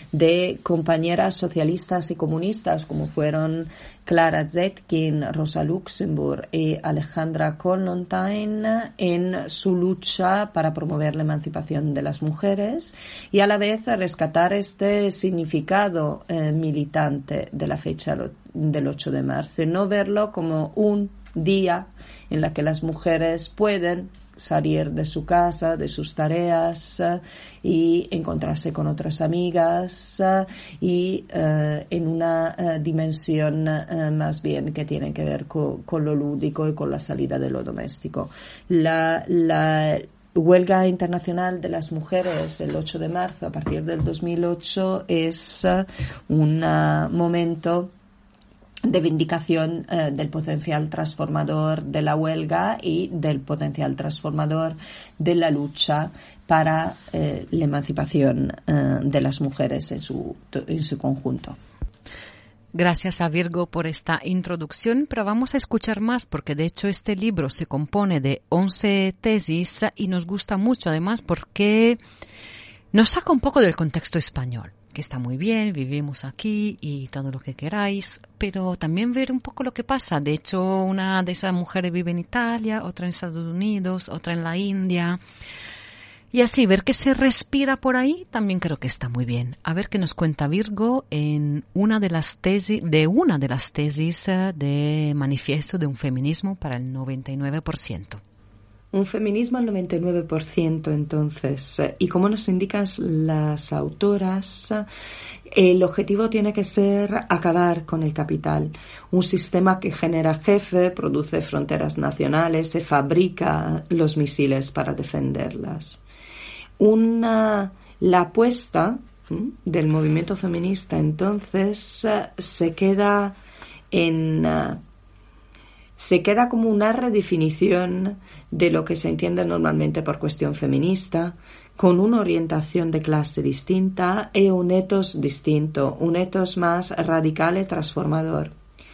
J: de compañeras socialistas y comunistas como fueron Clara Zetkin, Rosa Luxemburg y Alejandra Kollontai en su lucha para promover la emancipación de las mujeres y a la vez rescatar este significado eh, militante de la fecha del ocho de marzo y no verlo como un día en la que las mujeres pueden salir de su casa, de sus tareas uh, y encontrarse con otras amigas uh, y uh, en una uh, dimensión uh, más bien que tiene que ver co- con lo lúdico y con la salida de lo doméstico. La, la huelga internacional de las mujeres el ocho de marzo a partir del dos mil ocho es uh, un uh, momento de vindicación eh, del potencial transformador de la huelga y del potencial transformador de la lucha para eh, la emancipación eh, de las mujeres en su, en su conjunto.
E: Gracias a Virgo por esta introducción, pero vamos a escuchar más porque de hecho este libro se compone de once tesis y nos gusta mucho además porque nos saca un poco del contexto español, que está muy bien, vivimos aquí y todo lo que queráis, pero también ver un poco lo que pasa. De hecho, una de esas mujeres vive en Italia, otra en Estados Unidos, otra en la India. Y así, ver qué se respira por ahí también creo que está muy bien. A ver qué nos cuenta Virgo en una de las tesis, de una de las tesis de Manifiesto de un Feminismo para el noventa y nueve por ciento.
J: Un feminismo al noventa y nueve por ciento, entonces. Y como nos indican las autoras, el objetivo tiene que ser acabar con el capital. Un sistema que genera jefe, produce fronteras nacionales, se fabrica los misiles para defenderlas. Una, la apuesta ¿sí? del movimiento feminista, entonces, se queda en... se queda como una redefinición de lo que se entiende normalmente por cuestión feminista, con una orientación de clase distinta y un etos distinto, un etos más radical y transformador.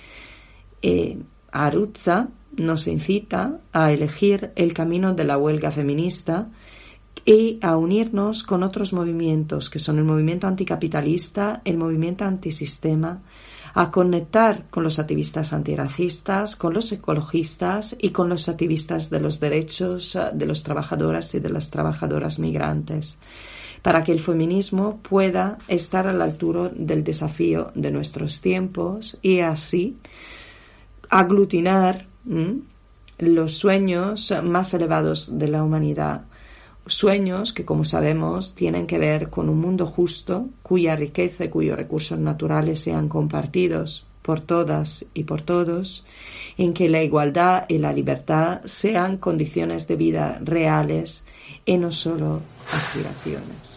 J: Eh, Arruzza nos incita a elegir el camino de la huelga feminista y a unirnos con otros movimientos, que son el movimiento anticapitalista, el movimiento antisistema, a conectar con los activistas antirracistas, con los ecologistas y con los activistas de los derechos de los trabajadores y de las trabajadoras migrantes, para que el feminismo pueda estar a la altura del desafío de nuestros tiempos y así aglutinar ¿m? los sueños más elevados de la humanidad. Sueños que, como sabemos, tienen que ver con un mundo justo, cuya riqueza y cuyos recursos naturales sean compartidos por todas y por todos, en que la igualdad y la libertad sean condiciones de vida reales y no solo aspiraciones.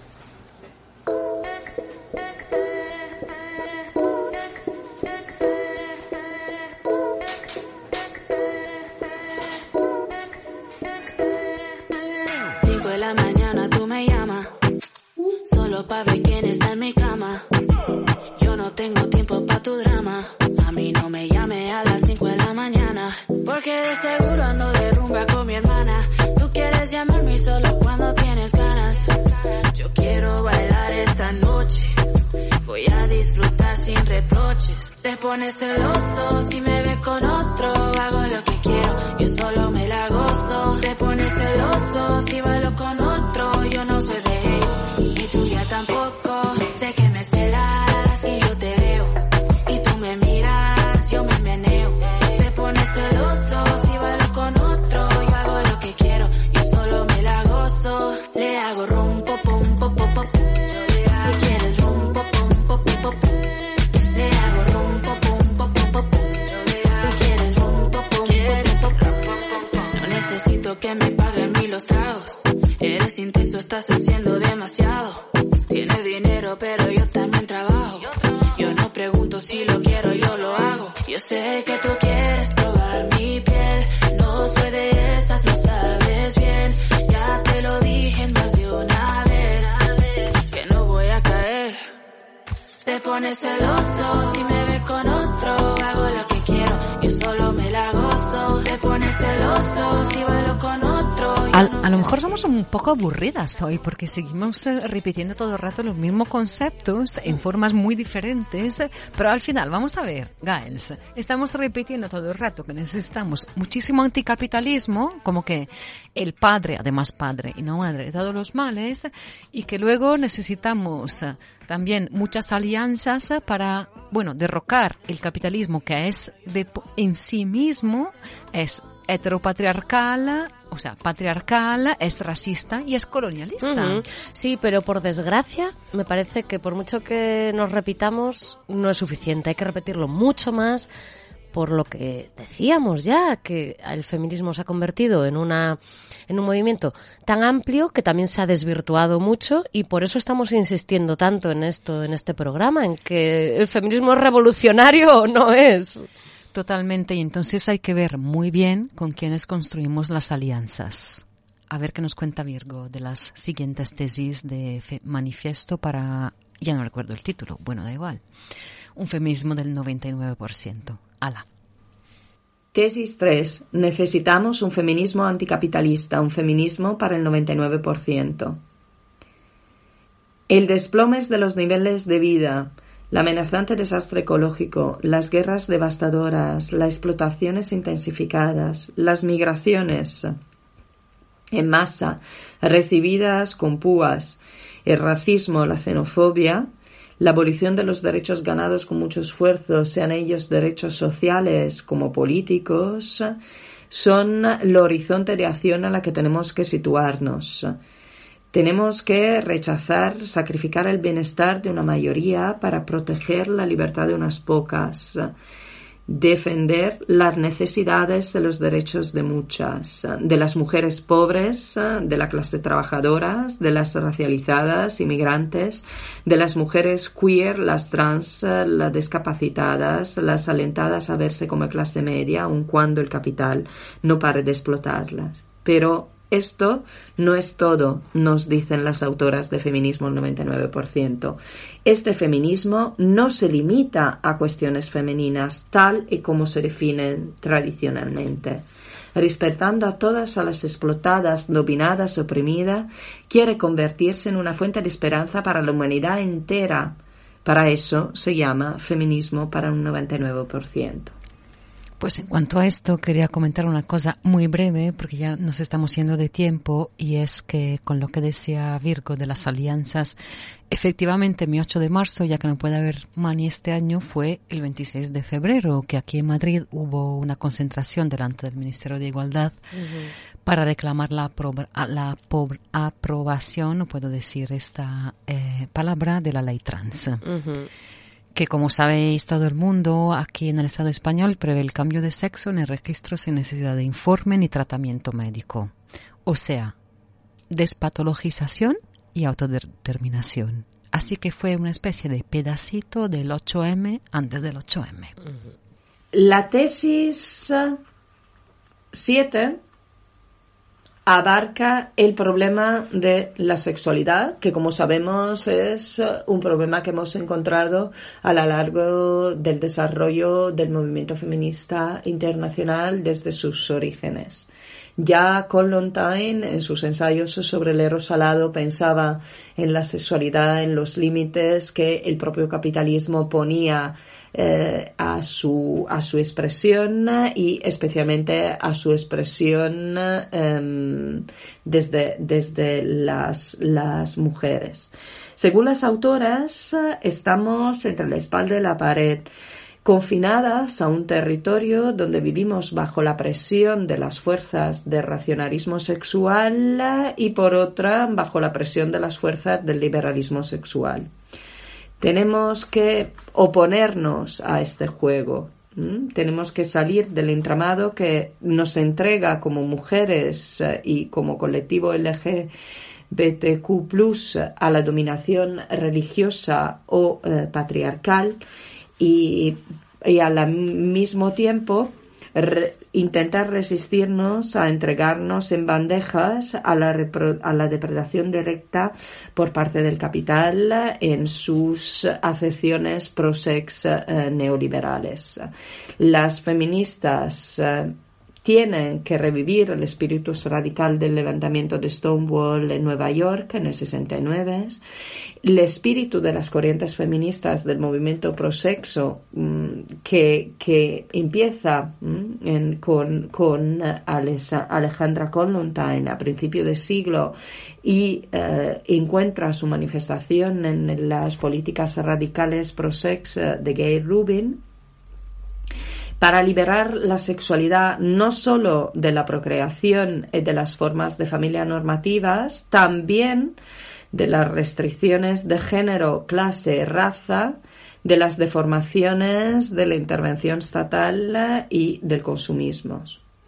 K: Pa' ver quién está en mi cama. Yo no tengo tiempo pa' tu drama. A mí no me llame a las cinco de la mañana, porque de seguro ando de rumba con mi hermana. Tú quieres llamarme solo cuando tienes ganas. Yo quiero bailar esta noche. Voy a disfrutar sin reproches. Te pones celoso si me ves con otro. Hago lo que quiero, yo solo me la gozo. Te pones celoso si bailo con otro. Yo no soy de ellos y tú ya tampoco. Sé que me celas y yo te veo y tú me miras, yo me meneo. Te pones celoso si bailo con otro. Yo hago lo que quiero, yo solo me la gozo. Le hago rum, pop, pum, pop, pop, pop. Tú quieres rum, pop, pum, pop, pop, pop. Le hago rum, pop, pum, pop, pop, pop. Tú quieres rum, pop, pum, pop, pop. No necesito que me paguen mí los tragos. Eres intenso, estás haciendo demasiado. Tienes dinero, pero yo también trabajo. Yo no pregunto si lo quiero, yo lo hago. Yo sé que tú quieres probar mi piel. No soy de esas, lo sabes bien. Ya te lo dije más de una vez, que no voy a caer. Te pones celoso si me ves con otro. Hago lo que quiero, yo solo me la gozo. Te pones celoso si bailo con otro.
E: Al A lo mejor somos un poco aburridas hoy porque seguimos eh, repitiendo todo el rato los mismos conceptos en formas muy diferentes, pero al final, vamos a ver, Giles, estamos repitiendo todo el rato que necesitamos muchísimo anticapitalismo, como que el padre, además padre y no madre de todos los males, y que luego necesitamos eh, también muchas alianzas para, bueno, derrocar el capitalismo que es de, en sí mismo, es heteropatriarcal, o sea, patriarcal, es racista y es colonialista.
C: Uh-huh. Sí, pero por desgracia, me parece que por mucho que nos repitamos, no es suficiente. Hay que repetirlo mucho más, por lo que decíamos ya, que el feminismo se ha convertido en una en un movimiento tan amplio que también se ha desvirtuado mucho, y por eso estamos insistiendo tanto en esto, en este programa, en que el feminismo es revolucionario o no es.
E: Totalmente, y entonces hay que ver muy bien con quiénes construimos las alianzas. A ver qué nos cuenta Virgo de las siguientes tesis de fe- manifiesto para, ya no recuerdo el título, bueno, da igual, un feminismo del noventa y nueve por ciento. ¡Hala!
J: Tesis tres. Necesitamos un feminismo anticapitalista, un feminismo para el noventa y nueve por ciento. El desplome de los niveles de vida, la amenazante desastre ecológico, las guerras devastadoras, las explotaciones intensificadas, las migraciones en masa recibidas con púas, el racismo, la xenofobia, la abolición de los derechos ganados con mucho esfuerzo, sean ellos derechos sociales como políticos, son el horizonte de acción a la que tenemos que situarnos. Tenemos que rechazar, sacrificar el bienestar de una mayoría para proteger la libertad de unas pocas, defender las necesidades de los derechos de muchas, de las mujeres pobres, de la clase trabajadora, de las racializadas, inmigrantes, de las mujeres queer, las trans, las discapacitadas, las alentadas a verse como clase media, aun cuando el capital no pare de explotarlas. Pero esto no es todo, nos dicen las autoras de Feminismo el noventa y nueve por ciento. Este feminismo no se limita a cuestiones femeninas, tal y como se definen tradicionalmente. Respetando a todas a las explotadas, dominadas, oprimidas, quiere convertirse en una fuente de esperanza para la humanidad entera. Para eso se llama feminismo para un noventa y nueve por ciento.
E: Pues en cuanto a esto, quería comentar una cosa muy breve, porque ya nos estamos yendo de tiempo, y es que con lo que decía Virgo de las alianzas, efectivamente mi ocho de marzo, ya que no puede haber Mani este año, fue el veintiséis de febrero, que aquí en Madrid hubo una concentración delante del Ministerio de Igualdad uh-huh. para reclamar la, aprob- la pob- aprobación, no puedo decir esta eh, palabra, de la ley trans. Uh-huh. Que, como sabéis todo el mundo, aquí en el Estado español prevé el cambio de sexo en el registro sin necesidad de informe ni tratamiento médico. O sea, despatologización y autodeterminación. Así que fue una especie de pedacito del ocho eme antes del ocho eme.
J: La tesis siete abarca el problema de la sexualidad, que como sabemos es un problema que hemos encontrado a lo largo del desarrollo del movimiento feminista internacional desde sus orígenes. Ya Kollontai, en sus ensayos sobre el eros alado, pensaba en la sexualidad, en los límites que el propio capitalismo ponía Eh, a su a su expresión, y especialmente a su expresión eh, desde desde las las mujeres. Según las autoras, estamos entre la espalda y la pared, confinadas a un territorio donde vivimos bajo la presión de las fuerzas del racionalismo sexual y por otra bajo la presión de las fuerzas del liberalismo sexual. Tenemos que oponernos a este juego. ¿Mm? Tenemos que salir del entramado que nos entrega como mujeres eh, y como colectivo L G B T Q plus, a la dominación religiosa o eh, patriarcal, y, y al mismo tiempo re- intentar resistirnos a entregarnos en bandejas a la, repro- a la depredación directa por parte del capital en sus acepciones pro-sex eh, neoliberales. Las feministas eh, tienen que revivir el espíritu radical del levantamiento de Stonewall en Nueva York en el sesenta y nueve, el espíritu de las corrientes feministas del movimiento prosexo que, que empieza en, con, con Alejandra Kollontai a principios del siglo y eh, encuentra su manifestación en las políticas radicales prosex de Gayle Rubin, para liberar la sexualidad no solo de la procreación y de las formas de familia normativas, también de las restricciones de género, clase, raza, de las deformaciones de la intervención estatal y del consumismo.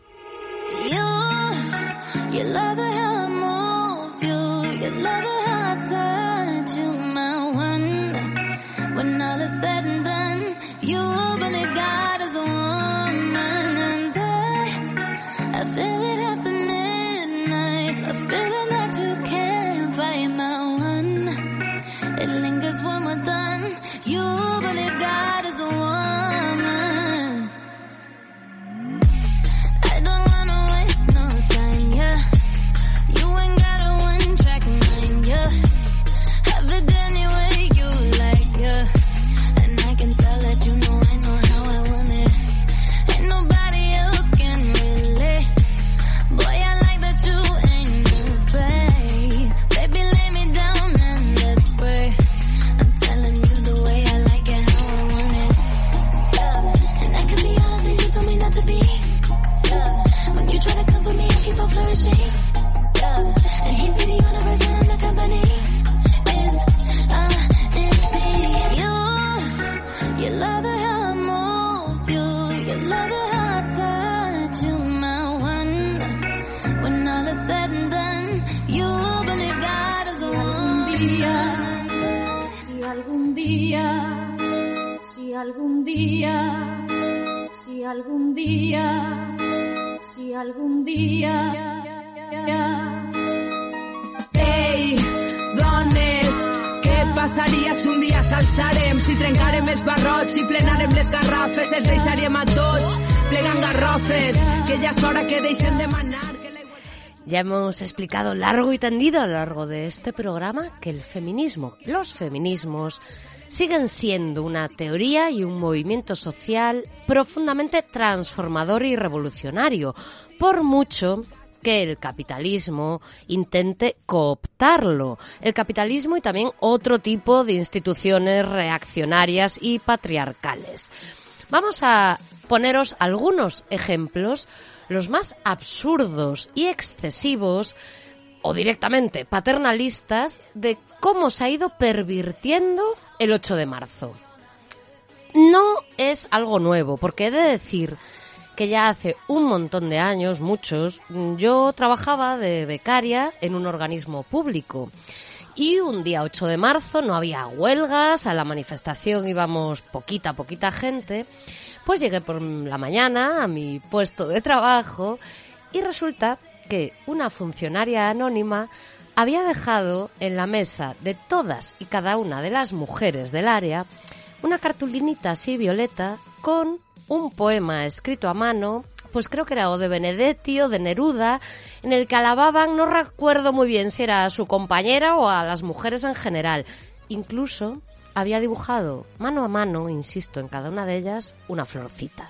I: algún día, si algún día, si algún día.
L: Ei, dones, què passaria si un dia s'alçarem, si trencarem els barrots, si plenarem les garrafes, els deixaríem a tots plegant garrofes, que ja és hora que deixen de manar.
C: Ya hemos explicado largo y tendido a lo largo de este programa que el feminismo, los feminismos, siguen siendo una teoría y un movimiento social profundamente transformador y revolucionario, por mucho que el capitalismo intente cooptarlo. El capitalismo y también otro tipo de instituciones reaccionarias y patriarcales. Vamos a poneros algunos ejemplos, los más absurdos y excesivos o directamente paternalistas de cómo se ha ido pervirtiendo el ocho de marzo. No es algo nuevo, porque he de decir que ya hace un montón de años, muchos, yo trabajaba de becaria en un organismo público. Y un día ocho de marzo no había huelgas, a la manifestación íbamos poquita, poquita gente. Pues llegué por la mañana a mi puesto de trabajo y resulta que una funcionaria anónima había dejado en la mesa de todas y cada una de las mujeres del área una cartulinita así violeta con un poema escrito a mano, pues creo que era o de Benedetti o de Neruda, en el que alababan, no recuerdo muy bien si era a su compañera o a las mujeres en general. Incluso había dibujado mano a mano, insisto, en cada una de ellas, una florcita.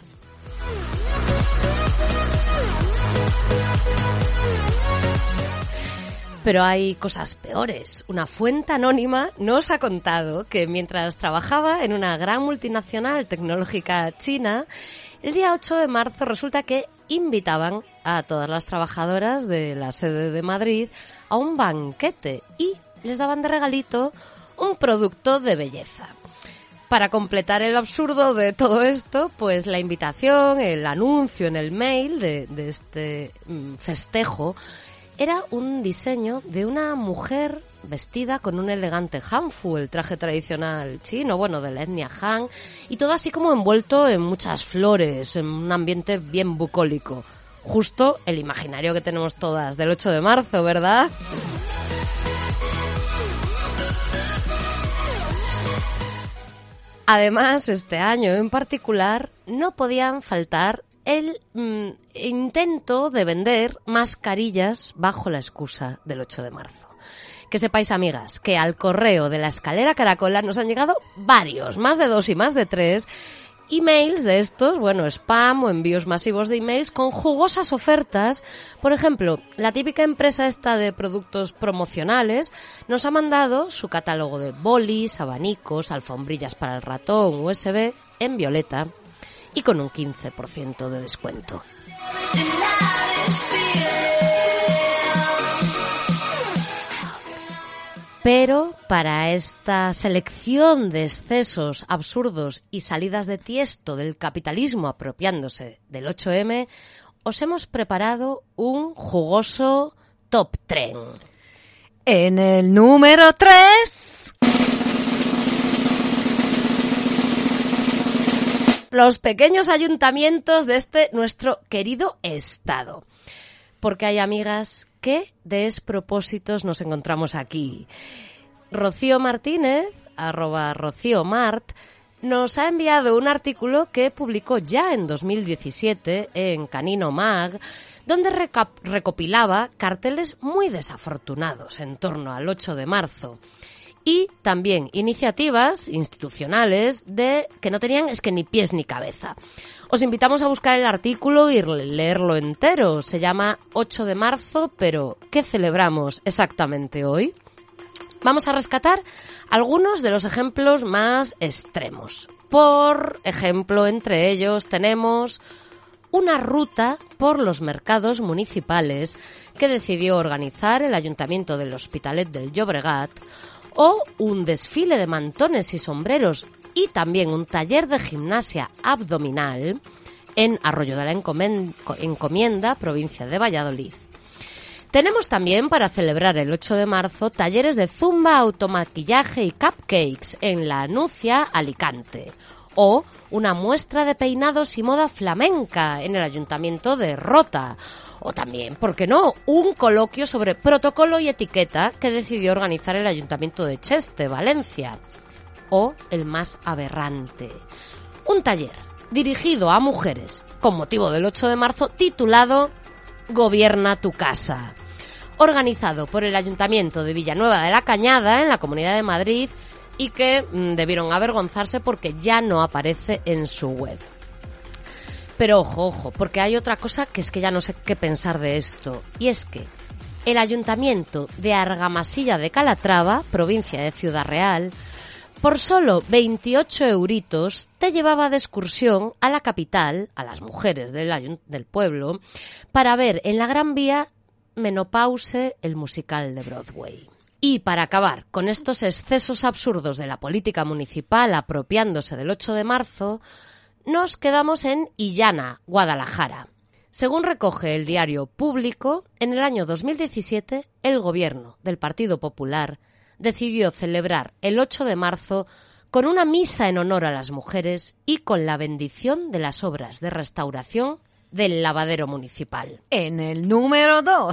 C: Pero hay cosas peores. Una fuente anónima nos ha contado que mientras trabajaba en una gran multinacional tecnológica china, el día ocho de marzo resulta que invitaban a todas las trabajadoras de la sede de Madrid a un banquete y les daban de regalito un producto de belleza. Para completar el absurdo de todo esto, pues la invitación, el anuncio en el mail de, de este mm, festejo era un diseño de una mujer vestida con un elegante hanfu, el traje tradicional chino, bueno, de la etnia Han, y todo así como envuelto en muchas flores, en un ambiente bien bucólico. Justo el imaginario que tenemos todas del ocho de marzo, ¿verdad? Además, este año en particular no podían faltar el mm, intento de vender mascarillas bajo la excusa del ocho de marzo. Que sepáis, amigas, que al correo de la escalera Caracola nos han llegado varios, más de dos y más de tres, emails de estos, bueno, spam o envíos masivos de emails con jugosas ofertas. Por ejemplo, la típica empresa esta de productos promocionales nos ha mandado su catálogo de bolis, abanicos, alfombrillas para el ratón, U S B en violeta y con un quince por ciento de descuento. Pero para esta selección de excesos absurdos y salidas de tiesto del capitalismo apropiándose del ocho eme, os hemos preparado un jugoso top tres.
D: En el número tres...
C: los pequeños ayuntamientos de este nuestro querido estado. Porque hay, amigas, ¿qué despropósitos nos encontramos aquí? Rocío Martínez, arroba Rocío Mart, nos ha enviado un artículo que publicó ya en dos mil diecisiete en Canino Mag, donde recap- recopilaba carteles muy desafortunados en torno al ocho de marzo. Y también iniciativas institucionales de que no tenían es que ni pies ni cabeza. Os invitamos a buscar el artículo y leerlo entero. Se llama ocho de marzo, pero ¿qué celebramos exactamente hoy? Vamos a rescatar algunos de los ejemplos más extremos. Por ejemplo, entre ellos tenemos una ruta por los mercados municipales que decidió organizar el Ayuntamiento del Hospitalet del Llobregat, o un desfile de mantones y sombreros y también un taller de gimnasia abdominal en Arroyo de la Encomienda, provincia de Valladolid. Tenemos también, para celebrar el ocho de marzo, talleres de zumba, automaquillaje y cupcakes en La Anuncia, Alicante, o una muestra de peinados y moda flamenca en el Ayuntamiento de Rota, o también, ¿por qué no?, un coloquio sobre protocolo y etiqueta que decidió organizar el Ayuntamiento de Cheste, Valencia. O el más aberrante, un taller dirigido a mujeres con motivo del ocho de marzo titulado Gobierna tu casa, organizado por el Ayuntamiento de Villanueva de la Cañada en la Comunidad de Madrid y que mmm, debieron avergonzarse porque ya no aparece en su web. Pero ojo, ojo, porque hay otra cosa que es que ya no sé qué pensar de esto. Y es que el Ayuntamiento de Argamasilla de Calatrava, provincia de Ciudad Real, por solo veintiocho euritos te llevaba de excursión a la capital, a las mujeres del, ayunt- del pueblo, para ver en la Gran Vía Menopause, el musical de Broadway. Y para acabar con estos excesos absurdos de la política municipal apropiándose del ocho de marzo, nos quedamos en Illana, Guadalajara. Según recoge el diario Público, en el año dos mil diecisiete, el gobierno del Partido Popular decidió celebrar el ocho de marzo con una misa en honor a las mujeres y con la bendición de las obras de restauración del lavadero municipal.
D: En el número dos...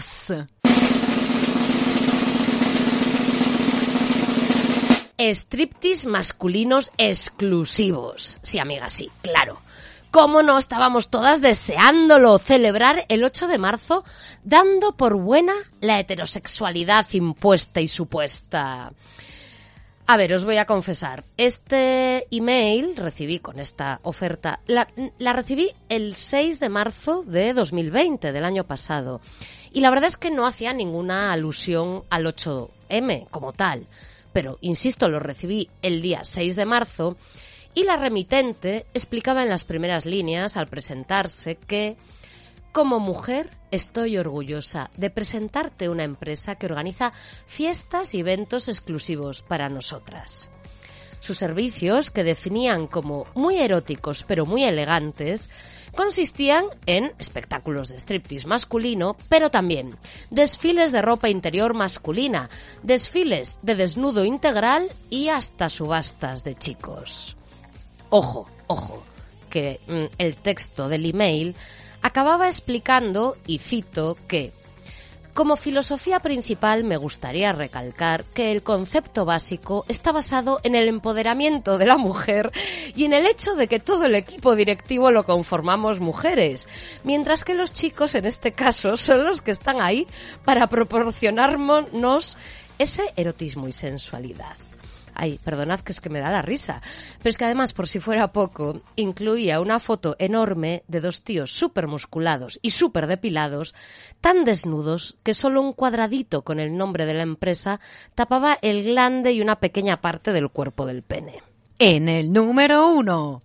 C: Striptease masculinos exclusivos. Sí, amiga, sí, claro. ¿Cómo no estábamos todas deseándolo? Celebrar el ocho de marzo dando por buena la heterosexualidad impuesta y supuesta. A ver, os voy a confesar. Este email recibí con esta oferta, la, la recibí el seis de marzo de dos mil veinte, del año pasado. Y la verdad es que no hacía ninguna alusión al ocho eme como tal. Pero, insisto, lo recibí el día seis de marzo y la remitente explicaba en las primeras líneas al presentarse que, como mujer, estoy orgullosa de presentarte una empresa que organiza fiestas y eventos exclusivos para nosotras. Sus servicios, que definían como muy eróticos pero muy elegantes, consistían en espectáculos de striptease masculino, pero también desfiles de ropa interior masculina, desfiles de desnudo integral y hasta subastas de chicos. Ojo, ojo, que mm, el texto del email acababa explicando, y cito, que Como filosofía principal me gustaría recalcar que el concepto básico está basado en el empoderamiento de la mujer y en el hecho de que todo el equipo directivo lo conformamos mujeres, mientras que los chicos en este caso son los que están ahí para proporcionarnos ese erotismo y sensualidad. Ay, perdonad que es que me da la risa, pero es que además, por si fuera poco, incluía una foto enorme de dos tíos súper musculados y súper depilados, tan desnudos que solo un cuadradito con el nombre de la empresa tapaba el glande y una pequeña parte del cuerpo del pene.
E: En el número uno.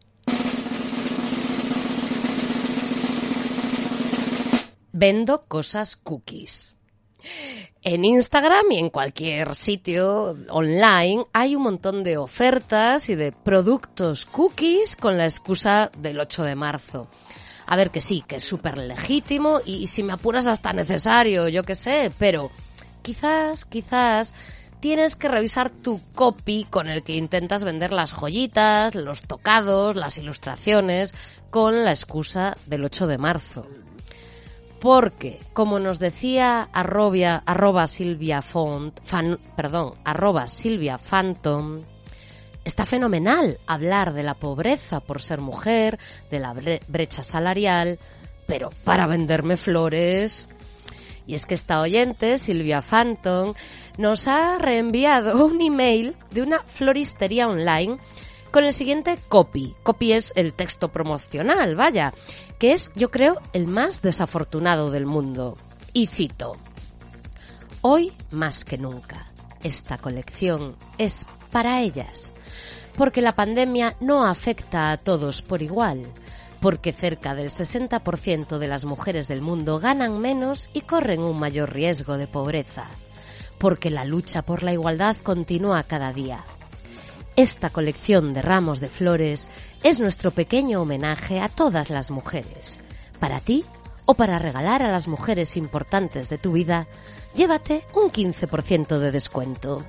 C: Vendo cosas cookies. En Instagram y en cualquier sitio online hay un montón de ofertas y de productos cookies con la excusa del ocho de marzo. A ver, que sí, que es súper legítimo y, y si me apuras hasta necesario, yo qué sé, pero quizás, quizás tienes que revisar tu copy con el que intentas vender las joyitas, los tocados, las ilustraciones, con la excusa del ocho de marzo. Porque, como nos decía arrobia, arroba Silvia Font, fan, perdón, arroba Silvia Phantom, está fenomenal hablar de la pobreza por ser mujer, de la bre- brecha salarial, pero para venderme flores. Y es que esta oyente, Silvia Phantom, nos ha reenviado un email de una floristería online con el siguiente copy. Copy es el texto promocional, vaya, que es, yo creo, el más desafortunado del mundo. Y cito: hoy más que nunca, esta colección es para ellas, porque la pandemia no afecta a todos por igual, porque cerca del sesenta por ciento de las mujeres del mundo ganan menos y corren un mayor riesgo de pobreza, porque la lucha por la igualdad continúa cada día. Esta colección de ramos de flores es nuestro pequeño homenaje a todas las mujeres. Para ti, o para regalar a las mujeres importantes de tu vida, llévate un quince por ciento de descuento.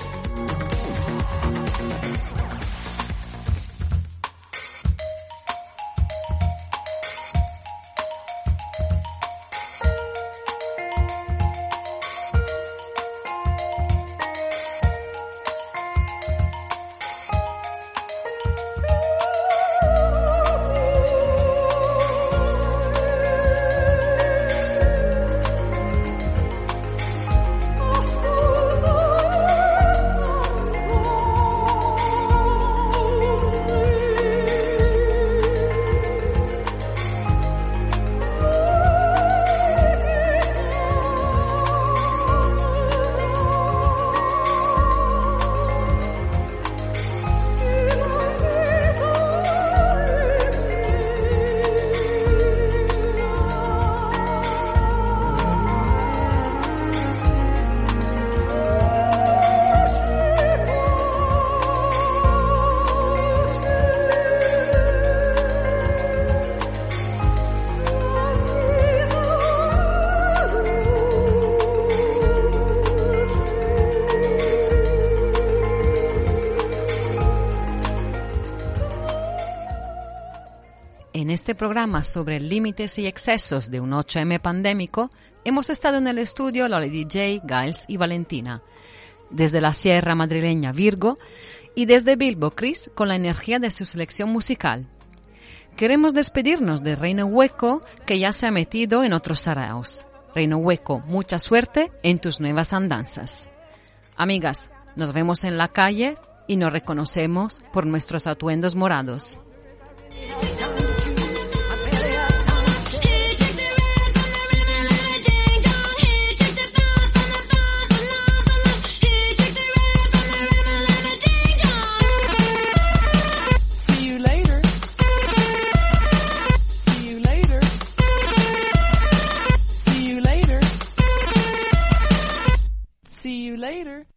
E: En este programa sobre límites y excesos de un ocho eme pandémico, hemos estado en el estudio la D J, Giles y Valentina, desde la sierra madrileña Virgo y desde Bilbo Chris con la energía de su selección musical. Queremos despedirnos de Reino Hueco, que ya se ha metido en otros saraos. Reino Hueco, mucha suerte en tus nuevas andanzas. Amigas, nos vemos en la calle y nos reconocemos por nuestros atuendos morados.
F: See you later.